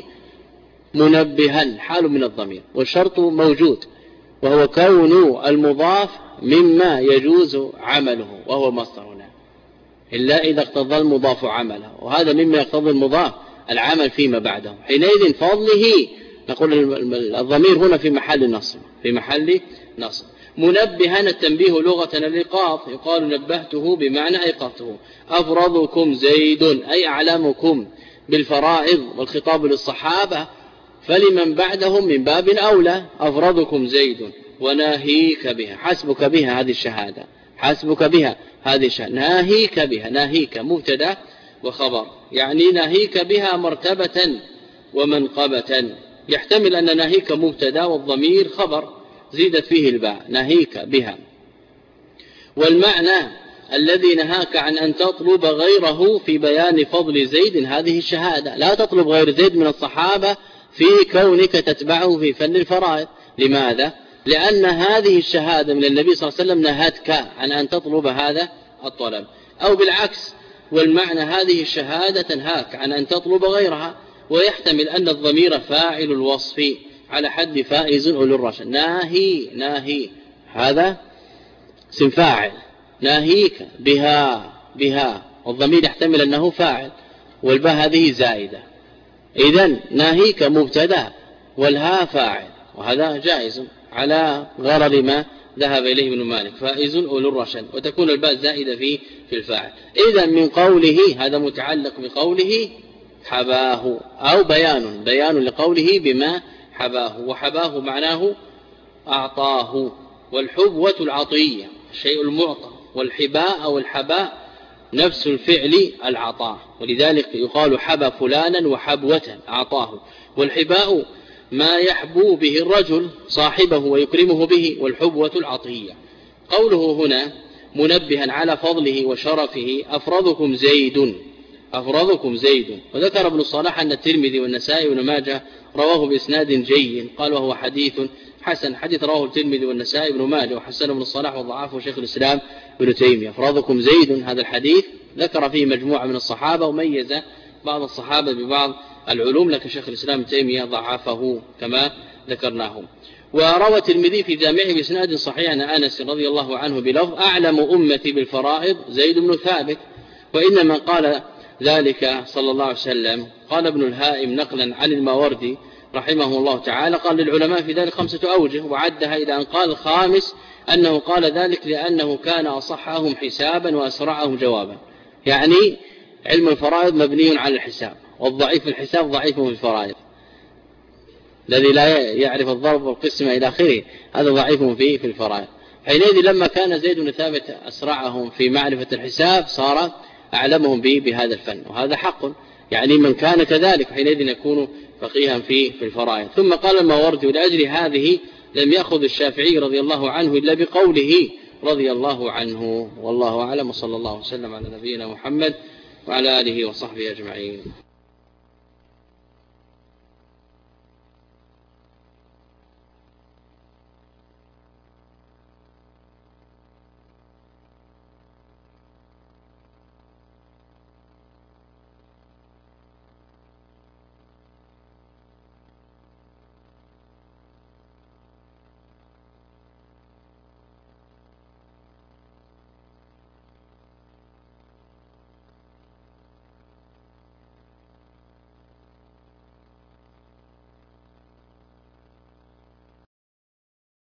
منبها حال من الضمير، والشرط موجود وهو كون المضاف مما يجوز عمله، وهو مصدر هنا إلا إذا اقتضى المضاف عمله، وهذا مما يقتضي المضاف العمل فيما بعده. حينئذ فضله نقول الضمير هنا في محل نصب، في محل نصب. منبها التنبيه لغة الإيقاظ، يقال نبهته بمعنى أيقظته. أفرضكم زيد أي أعلمكم بالفرائض، والخطاب للصحابة، فلمن بعدهم من باب أولى. أفرضكم زيد وناهيك بها، حسبك بها هذه الشهادة، حسبك بها هذه الشهادة، ناهيك بها، ناهيك مبتدا وخبر، يعني ناهيك بها مرتبة ومنقبة. يحتمل أن ناهيك مبتدا والضمير خبر زيدت فيه الباء، ناهيك بها. والمعنى الذي نهاك عن أن تطلب غيره في بيان فضل زيد هذه الشهادة، لا تطلب غير زيد من الصحابة في كونك تتبعه في فن الفرائض. لماذا؟ لأن هذه الشهادة من النبي صلى الله عليه وسلم نهتك عن أن تطلب هذا الطلب، أو بالعكس، والمعنى هذه الشهادة تنهاك عن أن تطلب غيرها. ويحتمل أن الضمير فاعل الوصف على حد فائز أولي الرشد، ناهي، ناهي هذا اسم فاعل، ناهيك بها، بها، والضمير يحتمل أنه فاعل، والباء هذه زائدة، إذن ناهيك مبتدا والها فاعل، وهذا جائز على غرر ما ذهب إليه ابن مالك، فائز أولي الرشد، وتكون الباء زائدة في في الفاعل. إذن من قوله، هذا متعلق بقوله حباه، أو بيان بيان لقوله بما حباه، وحباه معناه أعطاه، والحبوة العطية الشيء المعطى، والحباء أو الحباء نفس الفعل العطاء، ولذلك يقال حبى فلانا وحبوة أعطاه. والحباء ما يحبو به الرجل صاحبه ويكرمه به، والحبوة العطية. قوله هنا منبها على فضله وشرفه، أفرضكم زيد، أفرضكم زيد. وذكر ابن الصلاح أن الترمذي والنسائي وابن ماجه رواه بإسناد جيد، قال وهو حديث حسن، حديث رواه الترمذي والنسائي وابن ماجه، وحسن ابن الصلاح وضعفه شيخ الإسلام ابن تيمية. أفرضكم زيد هذا الحديث ذكر فيه مجموعة من الصحابة، وميز بعض الصحابة ببعض العلوم، لكن شيخ الإسلام ابن تيمية ضعفه كما ذكرناه. وروى الترمذي في جامعه بإسناد صحيح عن أنس رضي الله عنه بلفظ أعلم أمتي بالفرائض زيد بن ثابت. وإنما قال ذلك صلى الله عليه وسلم، قال ابن الهائم نقلا عن الماوردي رحمه الله تعالى، قال للعلماء في ذلك خمسة أوجه، وعدها إلى أن قال الخامس أنه قال ذلك لأنه كان أصحهم حسابا وأسرعهم جوابا. يعني علم الفرائض مبني على الحساب، والضعيف في الحساب ضعيف في الفرائض، الذي لا يعرف الضرب والقسمة إلى آخره هذا ضعيف في في الفرائض. حينئذ لما كان زيد بن ثابت أسرعهم في معرفة الحساب صار أعلمهم به بهذا الفن، وهذا حق، يعني من كان كذلك حينئذ يكون فقيها في في الفرائض. ثم قال الماوردي ولأجل هذه لم يأخذ الشافعي رضي الله عنه إلا بقوله رضي الله عنه. والله أعلم، وصلى الله وسلم على نبينا محمد وعلى آله وصحبه أجمعين.